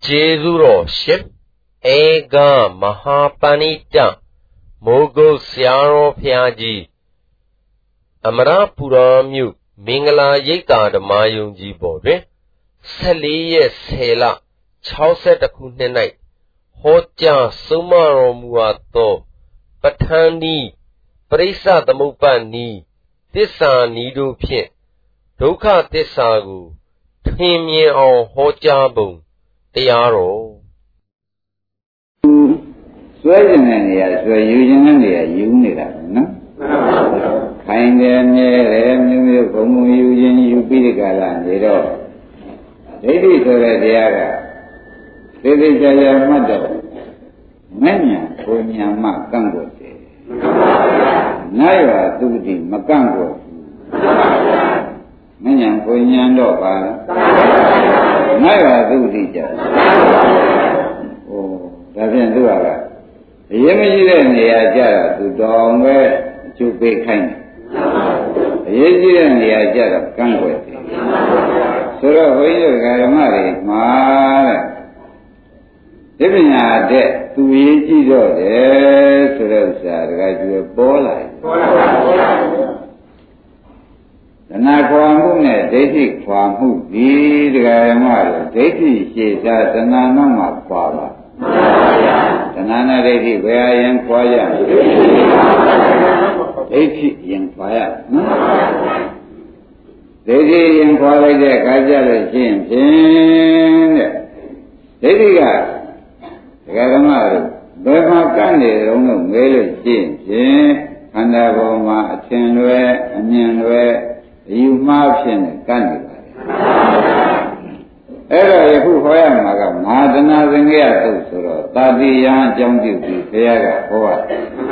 Jezuro ship Ega Mahapanita Mogo Siaro Piaji Amara Puramyu Mingala Yeka the Mayunji Bode Sali Sela Chauset a Kunenite Hoja Sumaro Muato Patani Prisa the Mupani Tissa Nidu Pien Doka Tissagu Timye on Hojabun Tiaro Sweating and yes, we're using an unit, no? Kind of near from using you be the galan, they don't. They did already. They did a mother. Many for me and Makango. Naya do the Makango. Many for me and Lopa. Naya do the Oh, doesn't do that. The image in the Ajara to Dong to be kind. The image in the Ajara Kangwati. So, when you got married, ma, even a debt to each other, so that's a ball. The Nakwamu, they take from who be the Garamara, they teach that the Nanama Pava. Nana lady, where I am quiet. 80 in fire. Lady in quiet, Kaja, Lady Garamar, Burma Candy, only very Jim, and Avoma, Chinway, Onion, you Martian Candy. Era who I am, Madana Ringia, Tadi Yang Jumbi, Piaga, Hoa.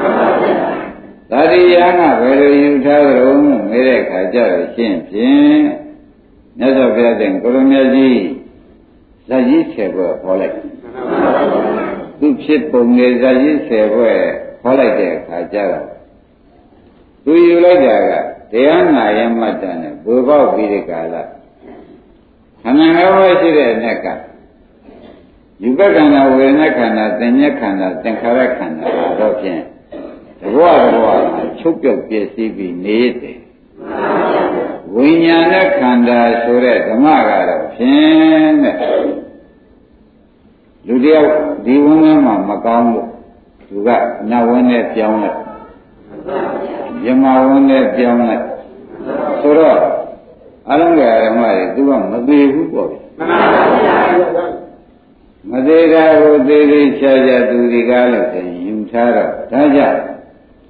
Tadi Yang, whether you tell room, Merek, Hajar, Chin, Nessa Building, Colomia, Zaji Sebo, Polek. Two ship on the Zaji Sebo, Polek, Hajar. Do you like that? The Anna Yamatan, Buba Vidikala. And I always see the neck. You got an awareness, then you cannot, then correct and adoption. The water, choke your PCB need. When you are Kanda, so that the Maga of you dear, the woman, Macambo, you got now one at Yama. Yama one at Yama. So, I don't get married to one, Madu boy. Madera would really charge to the galaxy, you Tara, Taja.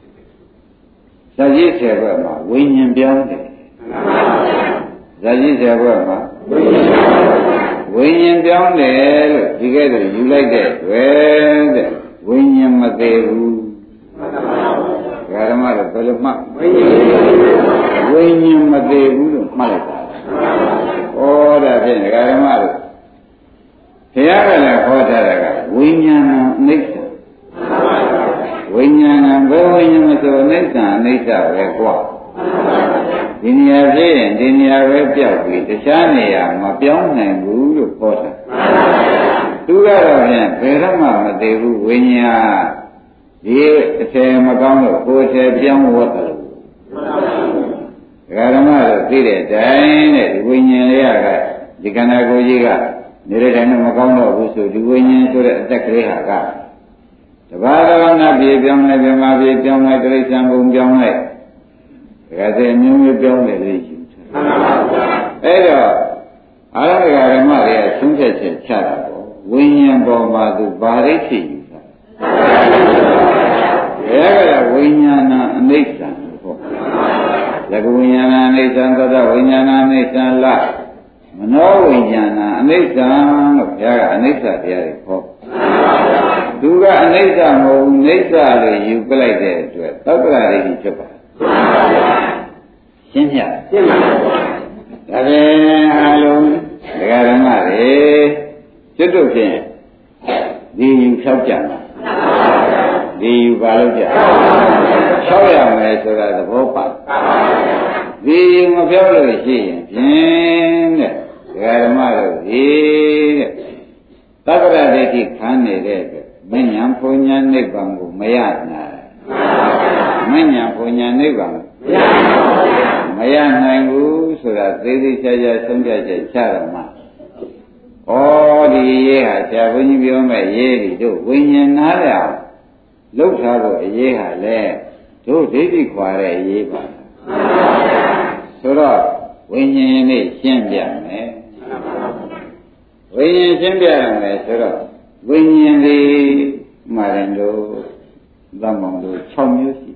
Sajis Eberma, Winyan beyond it. Sajis Eberma, Winyan beyond it, together, you like that. Well, Winyan Maderu. Garamara, Pelama. Winyan Maderu, Malaka. Oh, that's it, Garamara. Here I have Winyana Nixon. Winyana, where Winyana Nixon, Nixon, where what? Dinia Jane, Dinia Rebia, the Shania, Mapion and Guru Potter. Two out of them, Verama, they will Winya, the Magama, Potter, Pion Water. Garamara did it, Diane, Winya, the Ganago Yiga. Nirana Magano, who so do into the Zakreha. The Vadana be a young Navima, be a young Grace and Boom Young Night. As a new young religion. Edo, I don't got a mother, some such charitable. Winyan Boma do Bariki. Ever Winyana Nixon. Like Winyana Nixon, the Winyana Nixon laugh. No Vinyana, Anisa, Anisa, the other. Do Anisa, Nisa, you play there to it. Topra, each other. Sinya. Hello, the Garamare, Chitu, the Sabjana, the Valuja, Shoya, so that the Vopa. The Mavella, Garamaro, သက္ကရာဒိဋ္ဌိခံနေတဲ့အတွက်မဉ္ဇဉ်ဘုံညာနိဗ္ဗာန်ကိုမရနိုင်မဉ္ဇဉ်ဘုံညာနိဗ္ဗာန်မရနိုင်ဘူးဆိုတာသေးသေးချာချာဆုံးဖြတ်ချက်ချတော့မှဩဒီရေးဟာဆရာဘုန်းကြီးပြောမဲ့ရေးဒီတို့ဝိညာဉ်နားရအောင်လှုပ်ထားဖို့အရေးဟာလေတို့ဒိဋ္ဌိခွာတဲ့အရေးပါဆိုတော့ဝိညာဉ်နဲ့ရှင်းပြမယ်ဝိညာဉ်ရှင်းပြရမယ်ဆိုတော့ဝိညာဉ်ဒီမှာရင်တို့သမ္မောင်တို့6မျိုးရှိ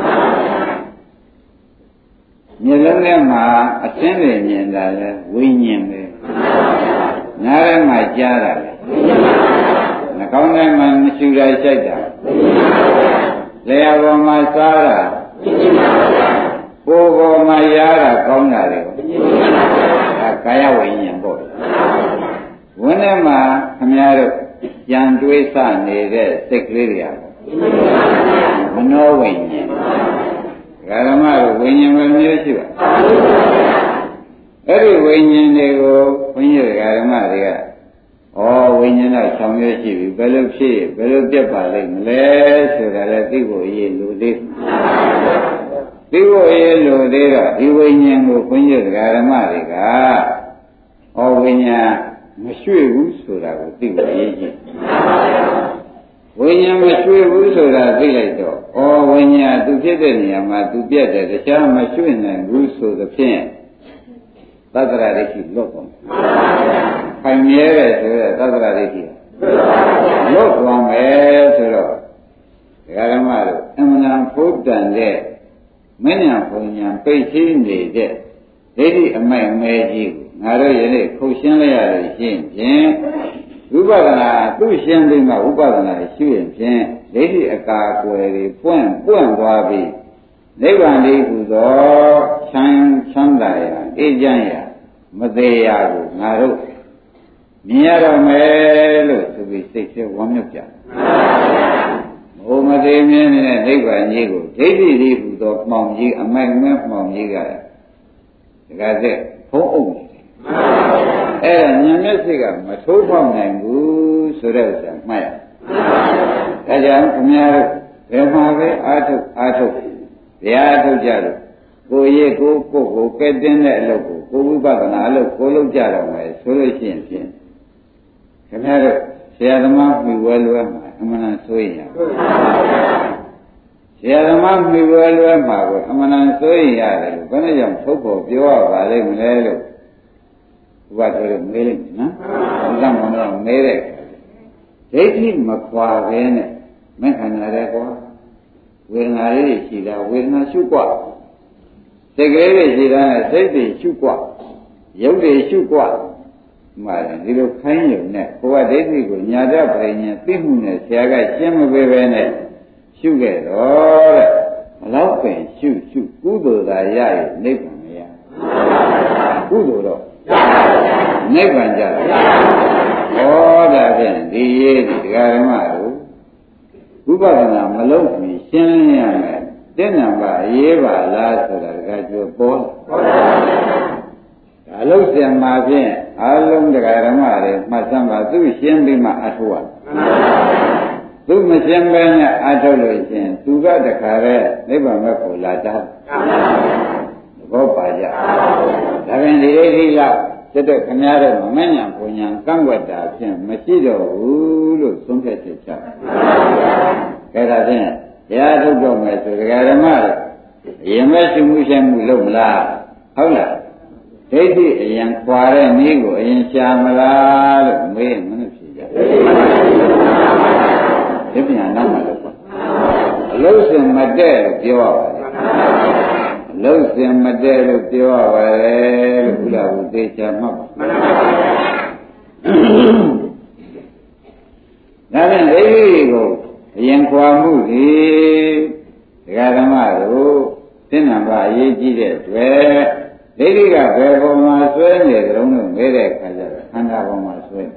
မျက်လုံးထဲမှာအသင်းတွေမြင်တာလဲဝိညာဉ်ပဲနားထဲမှာကြားတာလဲနှာခေါင်းထဲမှာမရှိတာရှိုက်တာလျှာပေါ်မှာစားတာကိုယ်ပေါ်မှာရားတာကောင်းတာလေဒါကာယဝိညာဉ်ပေါ့ဝန်းထဲမှာခမည်းတော်ကြံတွေးစနေတဲ့စိတ်ကလေးတွေပေါ့မနောဝိညာဉ်ဓမ္မတို့ဝိညာဉ်ပဲမျိုးရှိပါအဲ့ဒီဝိညာဉ်တွေကိုဘုန်းကြီးဓမ္မတွေကဝိညာဉ်တော့6မျိုးရှိပြီဘယ်လိုဖြစ်ဘယ်လိုပြတ်ပါလိမ့်မလဲဆိုတာလည်းသိဖို့အရေးလိုသေးသိဖို့အရေးလိုသေးတော့ဒီဝိညာဉ်ကိုဘုန်းကြီးဓမ္မတွေကဝိညာဉ်မရွှေ့ဘူးဆိုတာကိုသိဖို့အရေးကြီးဝိညာဉ်မရွှေ့ဘူးဆိုတာသိလိုက်တော့ဝိညာဉ်သူဖြစ်တဲ့နေရာမှာသူပြတ်တယ်တခြားမရွှေ့နိုင်ဘူးဆိုသဖြင့်သတ္တရာဒိဋ္ဌိလွတ်ကုန်ခိုင်မြဲတယ်ဆိုတော့သတ္တရာဒိဋ္ဌိလွတ်သွားမယ်ဆိုတော့ဓမ္မတို့အမှန်တန်ဖုတ်တန်တဲ့မဉ္ဇဉ်ဘုံညာပိတ်ချင်းနေတဲ့ဒိဋ္ဌိအမိုက်မဲကြီးကိုငါတို့ယနေ့ခုတ်ရှင်းလိုက်ရလို့ရှင်းဖြင့်ဝိပဿနာသူ့ရှင်းပြီးမှဝိပဿနာရှိရင်ဖြင့်ဒိဋ္ဌိအကာအကွယ်တွေပွင့်သွားပြီးနိဗ္ဗာန်လေးဟူသောချမ်းသာရာအေးချမ်းရာမသေးရာကိုငါတို့မြင်ရတော့မယ်လို့သူပြီးစိတ်ထဲဝမ်းမြောက်ကြတယ်။ဘုံမသေးမြင်နေတဲ့နိဗ္ဗာန်ကြီးကိုဒိဋ္ဌိလေးဟူသောမှောင်ကြီးအမိုက်မဲမှောင်ကြီးကတခါသက်ဖုံးအုပ်နေတယ်။အဲ့ဒါဉာဏ်မျက်စိကမထိုးပေါက်နိုင်ဘူးဆိုတဲ့ဥစ္စာမှတ်ရ။ဒါကြောင့်ခင်ဗျားတို့ဘယ်မှာပဲအာထုတ်တရားထုတ်ကြလို့ကိုယ်ရဲ့ကိုကဲတင်တဲ့အလုပ်ကိုကိုဝိပဿနာအလုပ်ကိုလုပ်ကြတော့မယ်ဆိုလို့ရှိရင်ဖြင့်ခင်ဗျားတို့ဆရာသမားမှီဝဲလွဲမှာအမှန်တန်ဆိုရင်ဆရာသမားမှီဝဲလွဲမှာကိုအမှန်တန်ဆိုရင်ရတယ်လို့ဘယ်နဲ့ကြောင့်ထုတ်ဖို့ပြောရပါလိမ့်မလဲလို့ဘုရားတို့မေးလိုက်နော်ဘုရားမောင်တော့မေးတဲ့ဒိဋ္ဌိမခွာဘဲနဲ့မခန္ဓာတဲ့ကွာဝေဒနာလေးရှိတာဝေဒနာရှုกว่าစိတ်ကလေးတွေရှိတာနဲ့စိတ်တွေရှုกว่าရုပ်တွေရှုกว่าမှလည်းဒီလိုခိုင်းရုံနဲ့ကိုယ်ကဒိဋ္ဌိကိုညာတပရိညာသိမှုနဲ့ဆရာကရှင်းမပေးပဲနဲ့ရှုခဲ့တော့တဲ့ဘလောက်ပင်ရှုကုသိုလ်သာရရင်နိဗ္ဗာန်မရကုသိုလ်တော့နိဗ္ဗာန်ကြတယ်ဒါဖြင့်ဒီရေးဒီဓမ္မတို့ဝိပဿနာမလုပ်ပြီးရှင်းလင်းရမယ်တဲ့နံပါတ်ရေးပါလားဆိုတာတခါကျွပေါ်ဒါလို့စင်မှာဖြင့်အလုံးတရားဓမ္မတွေမှတ်စမ်းပါသူရှင်းပြီးမှအထောက်သူမရှင်းပဲနဲ့အထောက်လို့ရှင်သူကတခါတည်းနိဗ္ဗာန်မဲ့ကိုလာတာဘောပါကြဒါပြန်ဒီဒိဋ္ဌိလောက်တက်တော့ခမည်းတော်မဉ္ဇဉ်ဘုံညာကန့်ွက်တာဖြင့်မရှိတော့ဘူးလို့သုံးဖြတ်ချက်ချခဲ့ဒါဖြင့်တရားထုတ်တော့မယ်ဆိုတရားဓမ္မတွေအရင်မဲ့ရှိမှုရှိမှုလုပ်မလားဟုတ်လားဒိဋ္ဌိအရင်ခွာတဲ့နည်းကိုအရင်ရှာမလားလို့မေးရင်မလို့ဖြေကြဒီပြန်နောက်မှလို့အလုံးစုံမတည့်လို့ပြောရပါတယ်အလုံးစုံမတည့်လို့ပြောရပါတယ်လို့ဘုရားကသေချာမှတ်ပါဒါဖြင့်ဒိဋ္ဌိကိုအရင်ခွာမှုဒီဒကာဓမ္မတို့သိဏ္ဍာအရေးကြီးတဲ့အတွက်ဒိဋ္ဌိကဘယ်ပုံမှာဆွဲနေကြုံလို့မေးတဲ့အခါကျတော့ခန္ဓာပုံမှာဆွဲ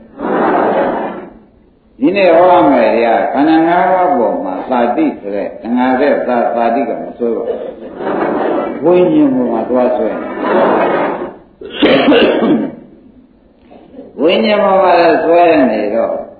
ဒီနေ့ဟောမယ်တရားခန္ဓာ၅ပါးပုံမှာသာတိဆိုတဲ့ငါတဲ့သာတိကမဆွဲပါဘူးဝိညာဉ်ပုံမှာသွားဆွဲဝိညာဉ်ပုံမှာဆွဲနေတော့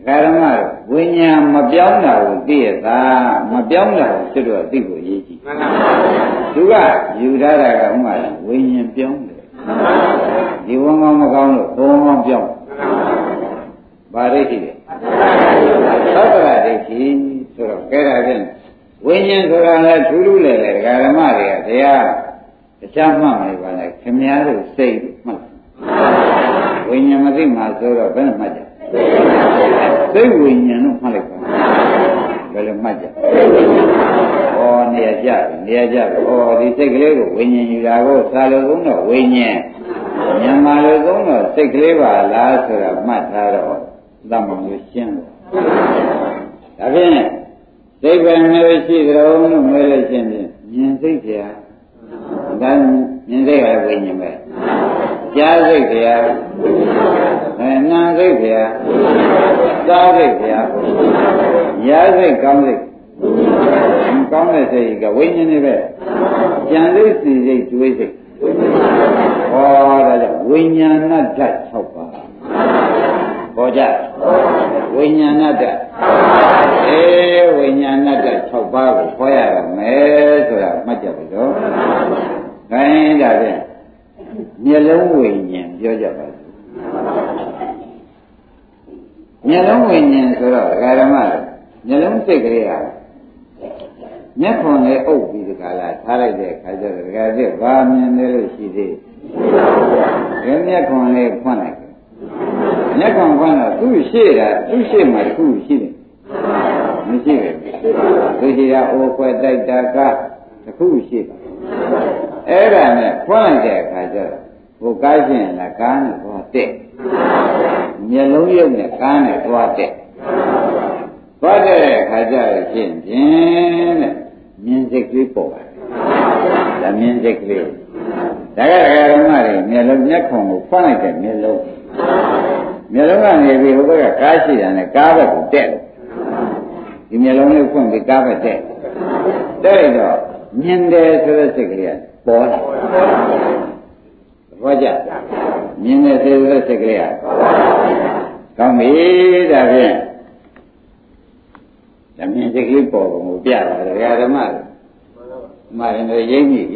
ကာရမဝိညာဉ်မပြောင်းတာကိုသိရတာမပြောင်းတာကိုသူတို့သိဖို့ရည်ကြည့်မှန်ပါဘူးသူကယူထားတာကဥမာဝိညာဉ်ပြောင်းတယ်ဒီဝန်းကောင်းမကောင်းလို့ဘုံကောင်းပြောင်းဘာဒိဋ္ဌိလဲသောတရဒိဋ္ဌိဆိုတော့ကဲဒါဖြင့်ဝိညာဉ်ဆိုတာလည်းထူးထူးလေလေဒကာဓမ္မတွေကတရားတခြားမှတ်မယ်ပါလေခင်ဗျားတို့စိတ်မှတ်ဝိညာဉ်မသိမှဆိုတော့ဘယ်နဲ့မှတ်ကြစိတ်ဝိညာဉ်လို့မှတ်လိုက်ပါဘယ်လိုမှတ်ကြဩနေရာကြနေရာကြဩဒီစိတ်ကလေးကိုဝိညာဉ်ယူတာကိုသာလို့သုံးတော့ဝိညာဉ်မြန်မာလိုသုံးတော့စိတ်ကလေးပါလားဆိုတာမှတ်ထားတော့သမ္မာလို့ရှင်းတယ်ဒါဖြင့်စိတ်ပဲမျိုးရှိကြုံလို့မဲလို့ရှင်းတယ်မြင်စိတ်ကြဒါမြင်စိတ်ကဝိညာဉ်ပဲကြားစိတ်ကြနာစိတ်ကြစားစိတ်ကြရာစိတ်ကောင်းစိတ်ကောင်းတဲ့စိတ်ကဝိညာဉ်တွေပဲကြံစိတ်စီစိတ်တွေးစိတ်ဟောဒါကြောင့်ဝိညာဏဓာတ်6ပါးဟောကြဝိညာဏဓာတ်ဝိညာဏဓာတ်6ပါးကိုဟောရမယ်ဆိုတာမှတ်ကြပါတော့ခိုင်းဒါဖြင့်မျက်လုံးဝိညာဉ်ပြောကြပါစို့မျက်လုံးဝိညာဉ်ဆိုတော့ဒကာဓမ္မမျက်လုံးစိတ်ကလေးဟာမျက်ခွန်လေးအုပ်ပြီးဒီကလာထားလိုက်တဲ့အခါကျတော့ဒကာကျဘာမြင်လဲလို့ရှိသေးတယ်မျက်ခွန်လေးဖွင့်လိုက်မျက်ခွန်ဖွင့်တော့သူ့ရှေ့တာသူ့ရှေ့မှာတစ်ခုရှိတယ်မရှိဘူးသူရှိတာအိုခွဲတိုက်တာကတစ်ခုရှိပါအဲ့ဒါနဲ့ဖွင့်လိုက်တဲ့အခါကျတော့ဟိုကားရှင်လားကားနဲ့သွားတက်မျက်လုံးရုပ်နဲ့ကားနဲ့သွားတက်သွားတဲ့အခါကျတော့ရှင်းဖြင့်တဲ့မြင်စိတ်ကလေးပေါ်ပါတယ်ဒါမြင်စိတ်ကလေးဒါကဓမ္မတွေမျက်လုံးမျက်ခုံကိုဖွင့်လိုက်တဲ့မျက်လုံးကနေပြီးဟိုဘက်ကကားရှိတာနဲ့ကားဘက်ကိုတက်တယ်ဒီမျက်လုံးလေးဖွင့်ပြီးကားဘက်တက်လိုက်တော့မြင်တယ်ဆိုတဲ့စိတ်ကလေးကပေါ်လာဘောကြမြင်တယ်ဆိုတဲ့စိတ်ကလေးကကောင်းပြီဒါဖြင့်ဓမ္မစိတ်ကလေးပေါ်ပုံကိုပြတာဓမ္မမှရင်တော့ရိပ်ပြီ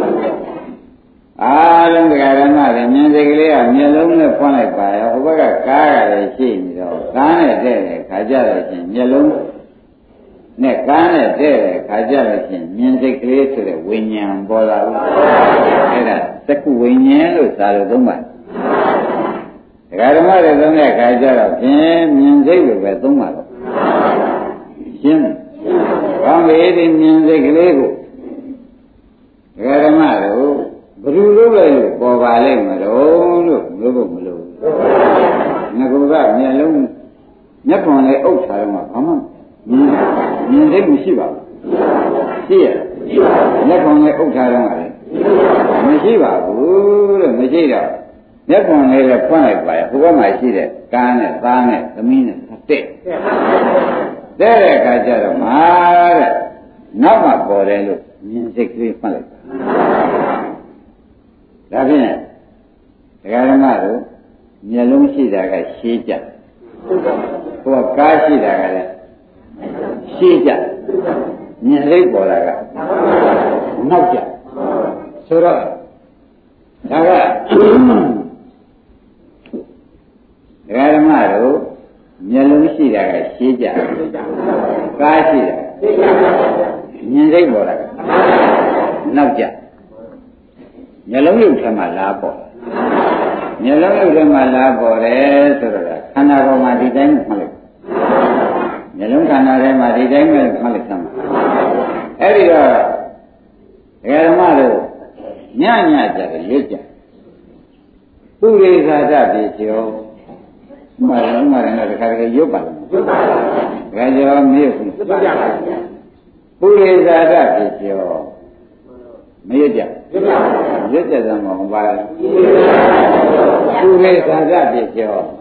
အားလုံးဓမ္မတွေမြင်စိတ်ကလေးကမျက်လုံးနဲ့ဖွင့်လိုက်ပါရောဟိုဘက်ကကားကလည်းရှိနေတော့ကားနဲ့တဲ့တဲ့ခါကြလို့ချင်းမျက်လုံးနဲ့ကားနဲ့တဲ့တဲ့ခါကြလို့ချင်းမြင်စိတ်ကလေးဆိုတဲ့ဝိညာဉ်ပေါ်လာဘူးအဲ့ဒါသက္ကုဝိညာဉ်လို့သာလို့သုံးပါတယ်ဓမ္မတွေသုံးတဲ့ခါကြတော့ဖြင့်မြင်စိတ်လိုပဲသုံးပါတော့ရှင်းကောင်းပြီဒီမြင်စိတ်ကလေးကိုဓမ္မတို့ဘယ်လိုလုပ်လဲလို့ပေါ်ပါလိမ့်မလို့လို့မလို့ငါကမျက်လုံးမျက်ခွန်လေးအုပ်ထားတော့မှဘာမှမြင်စိတ်မရှိပါဘူးရှိရမျက်ခွန်လေးအုပ်ထားတော့မှလည်းမရှိပါဘူးလို့မရှိတော့မျက်ခွန်လေးလည်းဖွင့်လိုက်ပါရဲ့ဟိုဘက်မှာရှိတဲ့ကားနဲ့သားနဲ့သမီးနဲ့တဲ့အခါကျတော့မှာတဲ့နောက်မှပေါ်တယ်လို့မြင်စိတ်ကလေးဖွင့်လိုက်ဒါဖြင့်ဒကာဓမ္မတို့မျက်လုံးရှိတာကရှင်းကြဟိုကကားရှိတာကလည်းရှင်းကြမြင်စိတ်ပေါ်တာကနောက်ကြဆိုတော့ဒါကဒကာဓမ္မတို့မျက်လုံးရှိတာကရှင်းကြကားရှိတာမြင်စိတ်ပေါ်တာကနောက်ကြမျက်လုံးရုပ်ထဲမှာလာပေါ်မျက်လုံးရုပ်ထဲမှာလာပေါ်တယ်ဆိုတော့ခန္ဓာပေါ်မှာဒီတိုင်းမှတ်လိုက်မျက်လုံးခန္ဓာထဲမှာဒီတိုင်းမှတ်လိုက်သမ်းအဲ့ဒီတော့ဓမ္မတို့ညကြတယ်ရွတ်ကြပုရိသဒပြေကျော်မှန်တော့တခါတကယ်ရွတ်ပါလားရွတ်ပါပါဘယ်ကျော်မေးဘူးရွတ်ပါပါပုရိသဒပြေကျော်မရွတ်ကြရွတ်ကြသမောင်ပါပုရိသဒပြေကျော်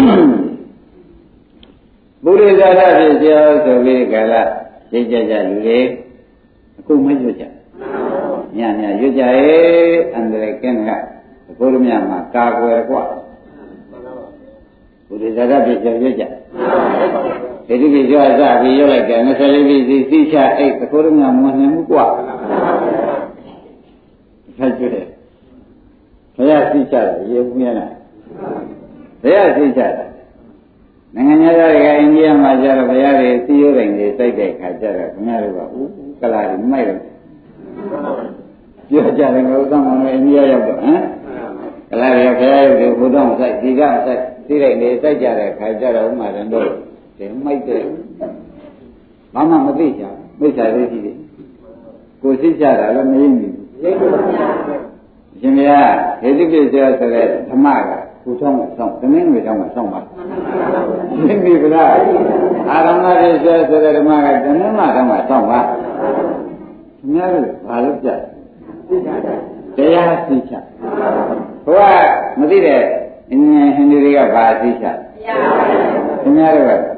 ပုရိသဒပြေကျော်ဆိုပြီးကြလားသိကြလူတွေအခုမရွတ်ကြညရွတ်ကြရဲ့အန္တရာယ်ကင်းကဘုရားမြတ်မှာကာကွယ်กว่าပုရိသဒပြေကျော်ရွတ်ကြဒီတိကိကျော်စပြီးရောက်လိုက်တယ်24ပြည်စီစီချအိတ်သခိုးရမြမွန်နေမှုกว่าဆက်ကြည့်တယ်ဘုရားစီချတယ်ရေဘူးများလားဘုရားစီချတယ်နိုင်ငံသားတွေကအိန္ဒိယမှာကျတော့ဘုရားတွေစီရိုးတိုင်းတွေစိုက်တဲ့ခါကျတော့ခင်ဗျားတို့ကကလာတွေမိုက်တယ်ပြောကြတယ်ငါဥစ္စာမောင်အိန္ဒိယရောက်တော့ဟမ်ကလာတွေဘုရားရုပ်တွေဘုရားမစိုက်ဒီကမစိုက်စီးတိုင်းတွေစိုက်ကြတဲ့ခါကျတော့ဥမာတယ်တို့ဒီမိုက်တယ်ဘာမှမသိကြမိစ္ဆာလေးရှိတယ်ကိုစိတ်ကြတာလည်းမရင်းဘူးရိပ်လို့ရှင်မယားဒေသပြည့်ကျော်ဆိုတဲ့ဓမ္မကကိုချောင်းဆောင်တမင်းတွေချောင်းမှာဆောင်ပါသိပြီဗလားအာရမပြည့်ကျော်ဆိုတဲ့ဓမ္မကတမင်းမတော့မှာဆောင်ပါခင်ဗျားတို့ဘာလို့ကြတရားသိချဘုရားမသိတဲ့အင်းဟင်တွေကဘာသိချခင်ဗျားတို့ကတရား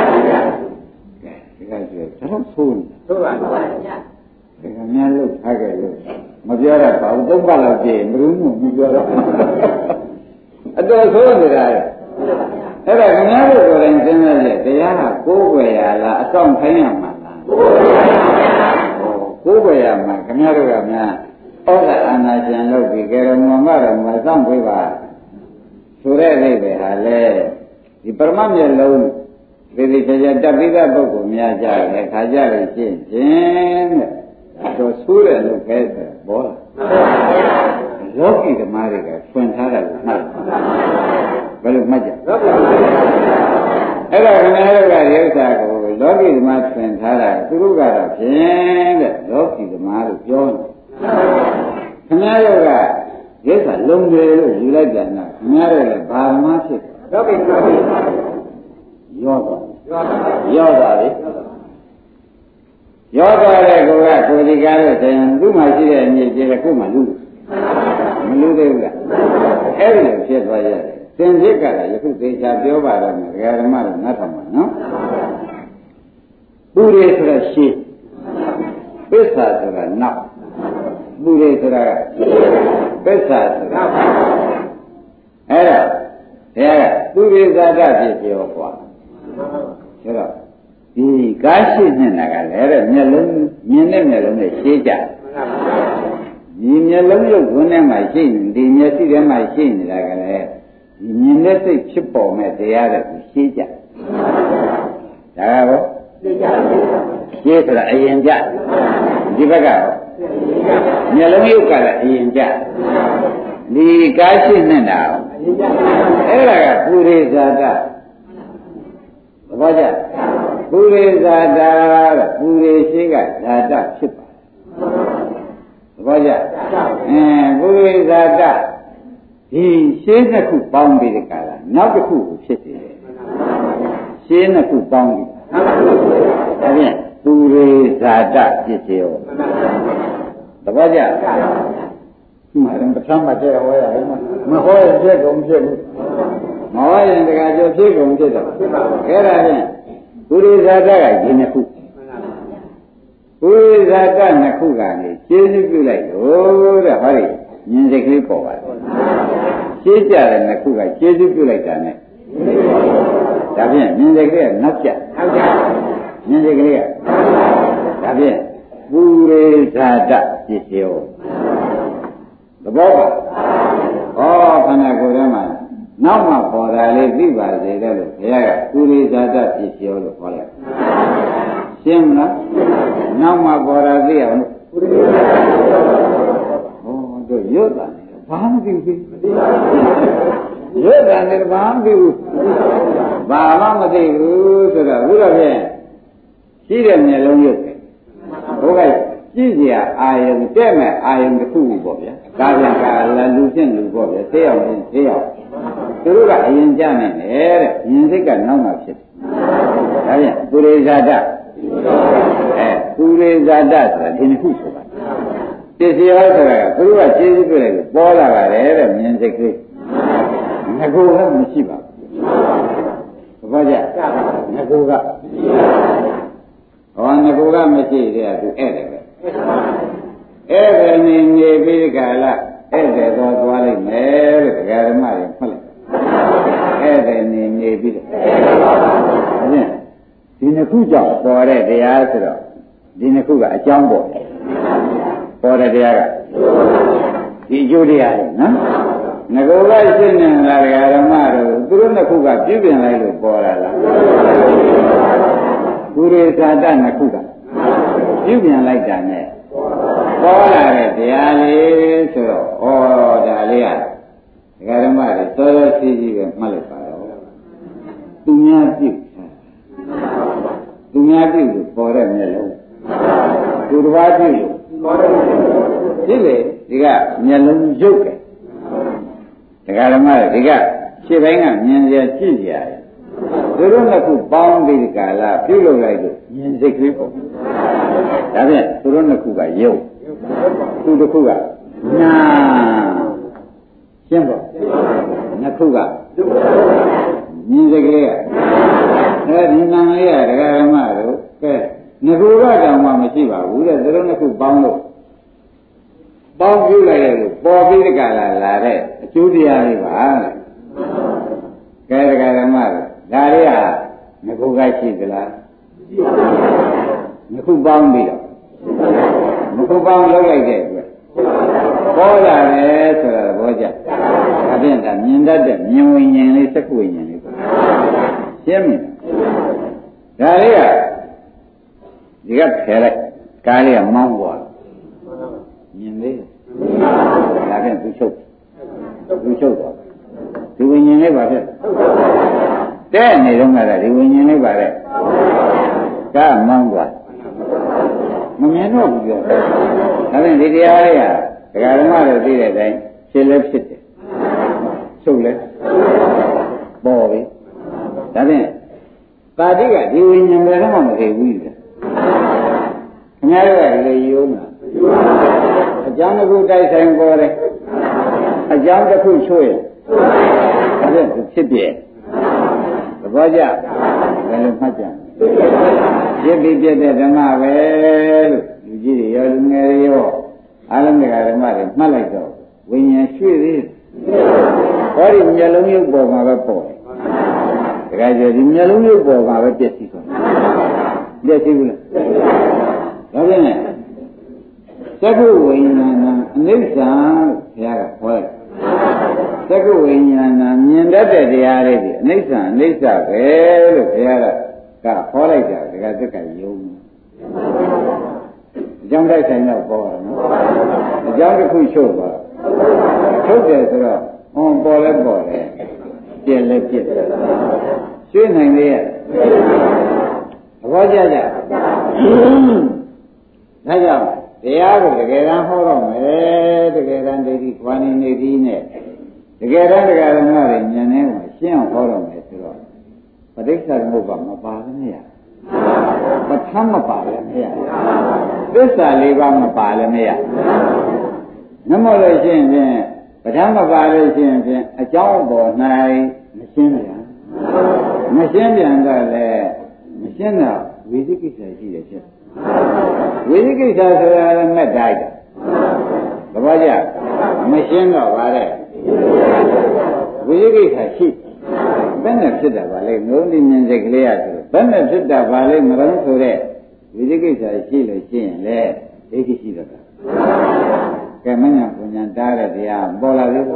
သိချဒီကကျတော့ဆိုးပါပါဗျာဒီကများလို့ထားခဲ့လို့မပြောရပါဘူးသုံးပတ်လောက်ကြည့်မรู้မပြောတော့အတော်ဆိုးနေတာလေအဲ့ဒါခင်ဗျားတို့ကိုယ်တိုင်စဉ်းစားကြည့်တရားကကိုးွယ်ရလားအဆောင်ခိုင်းရမှာလားကိုးွယ်ရမှာခင်ဗျားတို့ကများဩဇာအာဏာရှင်လုပ်ပြီးကြရမမတော့မဆောင်ပေးပါဆိုတဲ့အိဗေဟာလေဒီပရမမျက်လုံးဒီဒီကြတက်ပြီးတဲ့ပုဂ္ဂိုလ်များကြတယ်ခါကြလို့ရှင်းခြင်းတဲ့တော့ဆိုးတယ်လို့ခဲတယ်ဘောလားလောကီဓမ္မတွေကဖွင့်ထားတယ်လို့မှတ်ဘယ်လိုမှတ်ကြအဲ့ဒါခင်ဗျားတို့ကဒီဥစ္စာကိုလောကီဓမ္မဖွင့်ထားတာသူတို့ကတော့ဖြင့်တဲ့လောကီဓမ္မလို့ပြောတယ်ခင်ဗျားတို့ကဒီဥစ္စာလုံတယ်လို့ယူလိုက်ကြတာခင်ဗျားတို့လည်းဘာမှဖြစ်လောကီဓမ္မရောတော့ရောတာလေရောသွားတဲ့ကောကကိုဒီကားလို့ဆိုရင်သူ့မှာရှိတဲ့အမြင့်ကြီးတဲ့ခုမှလူမလူသေးဘူးလားအဲ့ဒီလိုဖြစ်သွားရတယ်သင်္စိတ်ကလည်းယခုသေချာပြောပါတော့မယ်ဒကာဓမ္မတို့နားထောင်ပါနော်ပုရိဆိုတဲ့ရှေ့ပစ္စာဆိုတာနောက်ပုရိဆိုတာပစ္စာဆိုတာအဲ့ဒါဘုရားကပုရိသတာဖြစ်ပြောกว่าဆိုတော့ဒီကားရှိနေတာကလည်းတဲ့မျက်လုံးမြင်တဲ့မျက်လုံးနဲ့ရှင်းကြဒီမျက်လုံးရုပ်ခွန်းထဲမှာရှိနေဒီမျက်စိထဲမှာရှိနေတာကလည်းဒီမြင်တဲ့စိတ်ဖြစ်ပေါ်မဲ့တရားတဲ့ရှင်းကြဒါကတော့ရှင်းဆိုတာအရင်ကြဒီဘက်ကမျက်လုံးရုပ်ကလည်းအရင်ကြဒီကားရှိနေတာအဲ့ဒါကပုရိသတာသဘောကျပုရိသတာကပုရိရှိကဓာတဖြစ်ပါသဘောကျပုရိသတာဒီရှင်းနှစ်ခုပေါင်းပြီးတဲ့ကာလနောက်တစ်ခုကိုဖြစ်စေတယ်ရှင်းနှစ်ခုပေါင်းပြီးဒါဖြင့်ပုရိသတာဖြစ်စေရောသဘောကျမှန်ပထမကျဲဟောရတယ်မဟောရင်ပြည့်ကုန်ဖြစ်ဘူးမဟောရင်တခါကျဖြစ်ကုန်ဖြစ်တော့အဲ့ဒါဖြင့်ပုရိသတာကဒီနှစ်ခုပုရိသတာနှစ်ခုကနေရှင်းပြလိုက်လို့တဲ့ဟောဒီမြင်စိတ်ကလေးပေါ်ပါတယ်ရှင်းကြတဲ့နှစ်ခုကရှင်းပြလိုက်တာနဲ့ဒါဖြင့်မြင်စိတ်ကလေးကနောက်ကျမြင်စိတ်ကလေးကဒါဖြင့်ပုရိသတာဖြစ်ရောသဘောပါဩခန္ဓာကိုယ်ထဲမှာနောက်မှပေါ်တာလေးသိပါစေတယ်လို့ဘုရားကပုရိသတာဖြစ်ရောလို့ခေါ်လိုက်ရှင်းမလားနောက်မှပေါ်တာသိအောင်ပုရိသတာတို့ရွတ်တာဘာမှမသိဘူးရွတ်တာလည်းဘာမှမသိဘူးဘာမှမသိဘူးဆိုတော့ဘုရားဖြင့်ရှိတဲ့မျက်လုံးရွတ်တယ်ဘုရားကြည့်ကြအာယုံတဲ့မဲ့အာယုံတစ်ခုပေါ့ဗျာကာပြန်ကာလလူချင်းလူပေါ့ဗျာသိအောင်ချင်းသိအောင်သူတို့ကအရင်ကြနိုင်တယ်တဲ့ဉာဏ်စိတ်ကနောက်မှဖြစ်တယ်ဒါပြန်ပုရိသတာပုရိသတာဆိုတာဒီနှစ်ခုဆိုတာပစ္စည်းဟောဆိုတာကသူတို့ကရှင်းပြလိုက်လို့ပေါ်လာပါတယ်တဲ့ဉာဏ်စိတ်ကလေးငကူကမရှိပါဘူးဘာကြငကူကဟောငကူကမရှိတဲ့သူဧည့်တယ်ပဲဧည့်တယ်နေပြီးကြလားဧည့်တယ်တော့သွားလိုက်မယ်လို့ဒကာဓမ္မတွေမှတ်လိုက်ဧည့်တယ်နေပြီးတော့ဒီနှစ်ခုကြောင့်ပေါ်တဲ့တရားဆိုတော့ဒီနှစ်ခုကအကြောင်းပေါ်တဲ့တရားကဒီအကျိုးတရားလေနော်ငကောကရှင်းနေတာဓမ္မတို့သူတို့နှစ်ခုကပြုပြင်လိုက်လို့ပေါ်လာလားကုရိသတနှစ်ခုကပြုပြင်လိုက်တာနဲ့ပေါ်လာတဲ့တရားလေးဆိုတော့ဩဒါလေးကဓမ္မတွေစောစောစီးစီးပဲမှတ်လိုက်ပါတော့သူများပြုလို့ပေါ်တဲ့မျက်လုံးသူတစ်ပါးပြုလို့ပေါ်တဲ့ဖြစ်လေဒီကမျက်လုံးရုပ်တယ်ဓမ္မတွေဒီကရှင်းပိုင်းကမြင်ရကြည့်ကြရတယ်သူတို့နှစ်ခုပေါင်းပြီးဒီကာလပြုလုပ်လိုက်လို့မြင်စိတ်ကလေးပေါ့ဒါဖြင့်သူတို့နှစ်ခုကရုပ်သူတစ်ခုကနာရှင်းပေါ့နှစ်ခုကမြင်စိတ်ကလေးကအဲဒီနာလေးကဓမ္မတို့ကဲငကူကတောင်မှမရှိပါဘူးတဲ့သူတို့နှစ်ခုပေါင်းလို့ပေါင်းပြုလိုက်ရလို့ပေါ်ပြီးဒီကလာတဲ့အကျိုးတရားလေးပါတဲ့ကဲဓမ္မတို့ဒါလေးဟာငကူကရှိသလားငကူပေါင်းပြီးတော့ငကူပေါင်းလုပ်လိုက်တဲ့အတွက်ပေါ်လာတယ်ဆိုတာသဘောကျအပြင်ကမြင်တတ်တဲ့မြင်ဝိညာဉ်လေးစက္ကဝိညာဉ်လေးရှင်းပြီဒါလေးကဒီကဖယ်လိုက်ကားလေးကမောင်းသွားမြင်သေးဒါကသူချုပ်သွားဒီဝိညာဉ်လေးပါဖြစ်တဲ့နေတော့ကဒီဝိညာဉ်လေးပါတဲ့ကမောင်းသွားမမြင်တော့ဘူးပြောဒါဖြင့်ဒီတရားလေးကဓမ္မတို့သိတဲ့အတိုင်းဖြစ်လဲဖြစ်တယ်ချုပ်လဲပေါ်ပြီဒါဖြင့်ပါဠိကဒီဝိညာဉ်ဘယ်တော့မှမသိဘူးလေခင်ဗျားတို့ကဒီလိုယူမှာအကြောင်းတစ်ခုတိုက်ဆိုင်ပေါ်တယ်အကြောင်းတစ်ခုချွေးဒါဖြင့်ဖြစ်ပြသဘောကျဘယ်လိုမှတ်ကြဖြစ်ပြီးပြတဲ့ဓမ္မပဲလို့လူကြီးတွေရောလူငယ်တွေရောအားလုံးကဓမ္မတွေမှတ်လိုက်တော့ဝိညာဉ်ရွှေ့သေးဟောဒီမျက်လုံးရုပ်ပေါ်မှာပဲပေါ်တယ်ဒါကြဒီမျက်လုံးရုပ်ပေါ်မှာပဲပြည့်စည်သွားပြည့်စည်ဘူးလားဒါဖြင့်သက္ကုဝိညာဏအနိစ္စဘုရားကဟောတယ်သက္ကုဝိညာဏမြင်တတ်တဲ့တရားလေးဒီအနိစ္စပဲလို့ဘုရားကဟောလိုက်တာဒါကသက္ကယုံအကြောင်းတိုက်ဆိုင်တော့ပေါ်တယ်နော်အကြောင်းတစ်ခုချုပ်သွားထုတ်တယ်ဆိုတော့ပေါ်လဲပေါ်တယ်ပြက်လဲပြက်တယ်ရွှေ့နိုင်လေရဲ့သဘောကျကြဒါကြောင့်တရားကိုတကယ်တမ်းဟောတော့မယ်တကယ်တမ်းဒိဋ္ဌိခွာနေနေပြီးနဲ့တကယ်တမ်းတရားဓမ္မတွေဉာဏ်နဲ့ကိုရှင်းအောင်ဟောတော့မယ်ဆိုတော့ပဋိစ္စသမုပ္ပါမပါလည်းမရပဋ္ဌာန်းမပါလည်းမရသစ္စာလေးပါးမပါလည်းမရနမောလို့ရှိရင်ပဋ္ဌာန်းမပါလို့ရှိရင်အကြောင်းပေါ်၌မရှင်းပြန်တော့လည်းမရှင်းတော့ဝိသိကိစ္စရှိတယ်ဖြစ်ဝိသိကိစ္စဆိုတာလည်းမဲ့တိုင်းတယ်သဘောကျမရှင်းတော့ပါတဲ့ဝိသိကိစ္စရှိဘယ်နဲ့ဖြစ်တာပါလဲငုံဒီမြင်စိတ်ကလေးရဆိုဘယ်နဲ့ဖြစ်တာပါလဲမလို့ဆိုတဲ့ဝိသိကိစ္စရှိလို့ရှိရင်လေဒိဋ္ဌိရှိတော့တာကဲမညာပညာတားတဲ့တရားပေါ်လာပြီ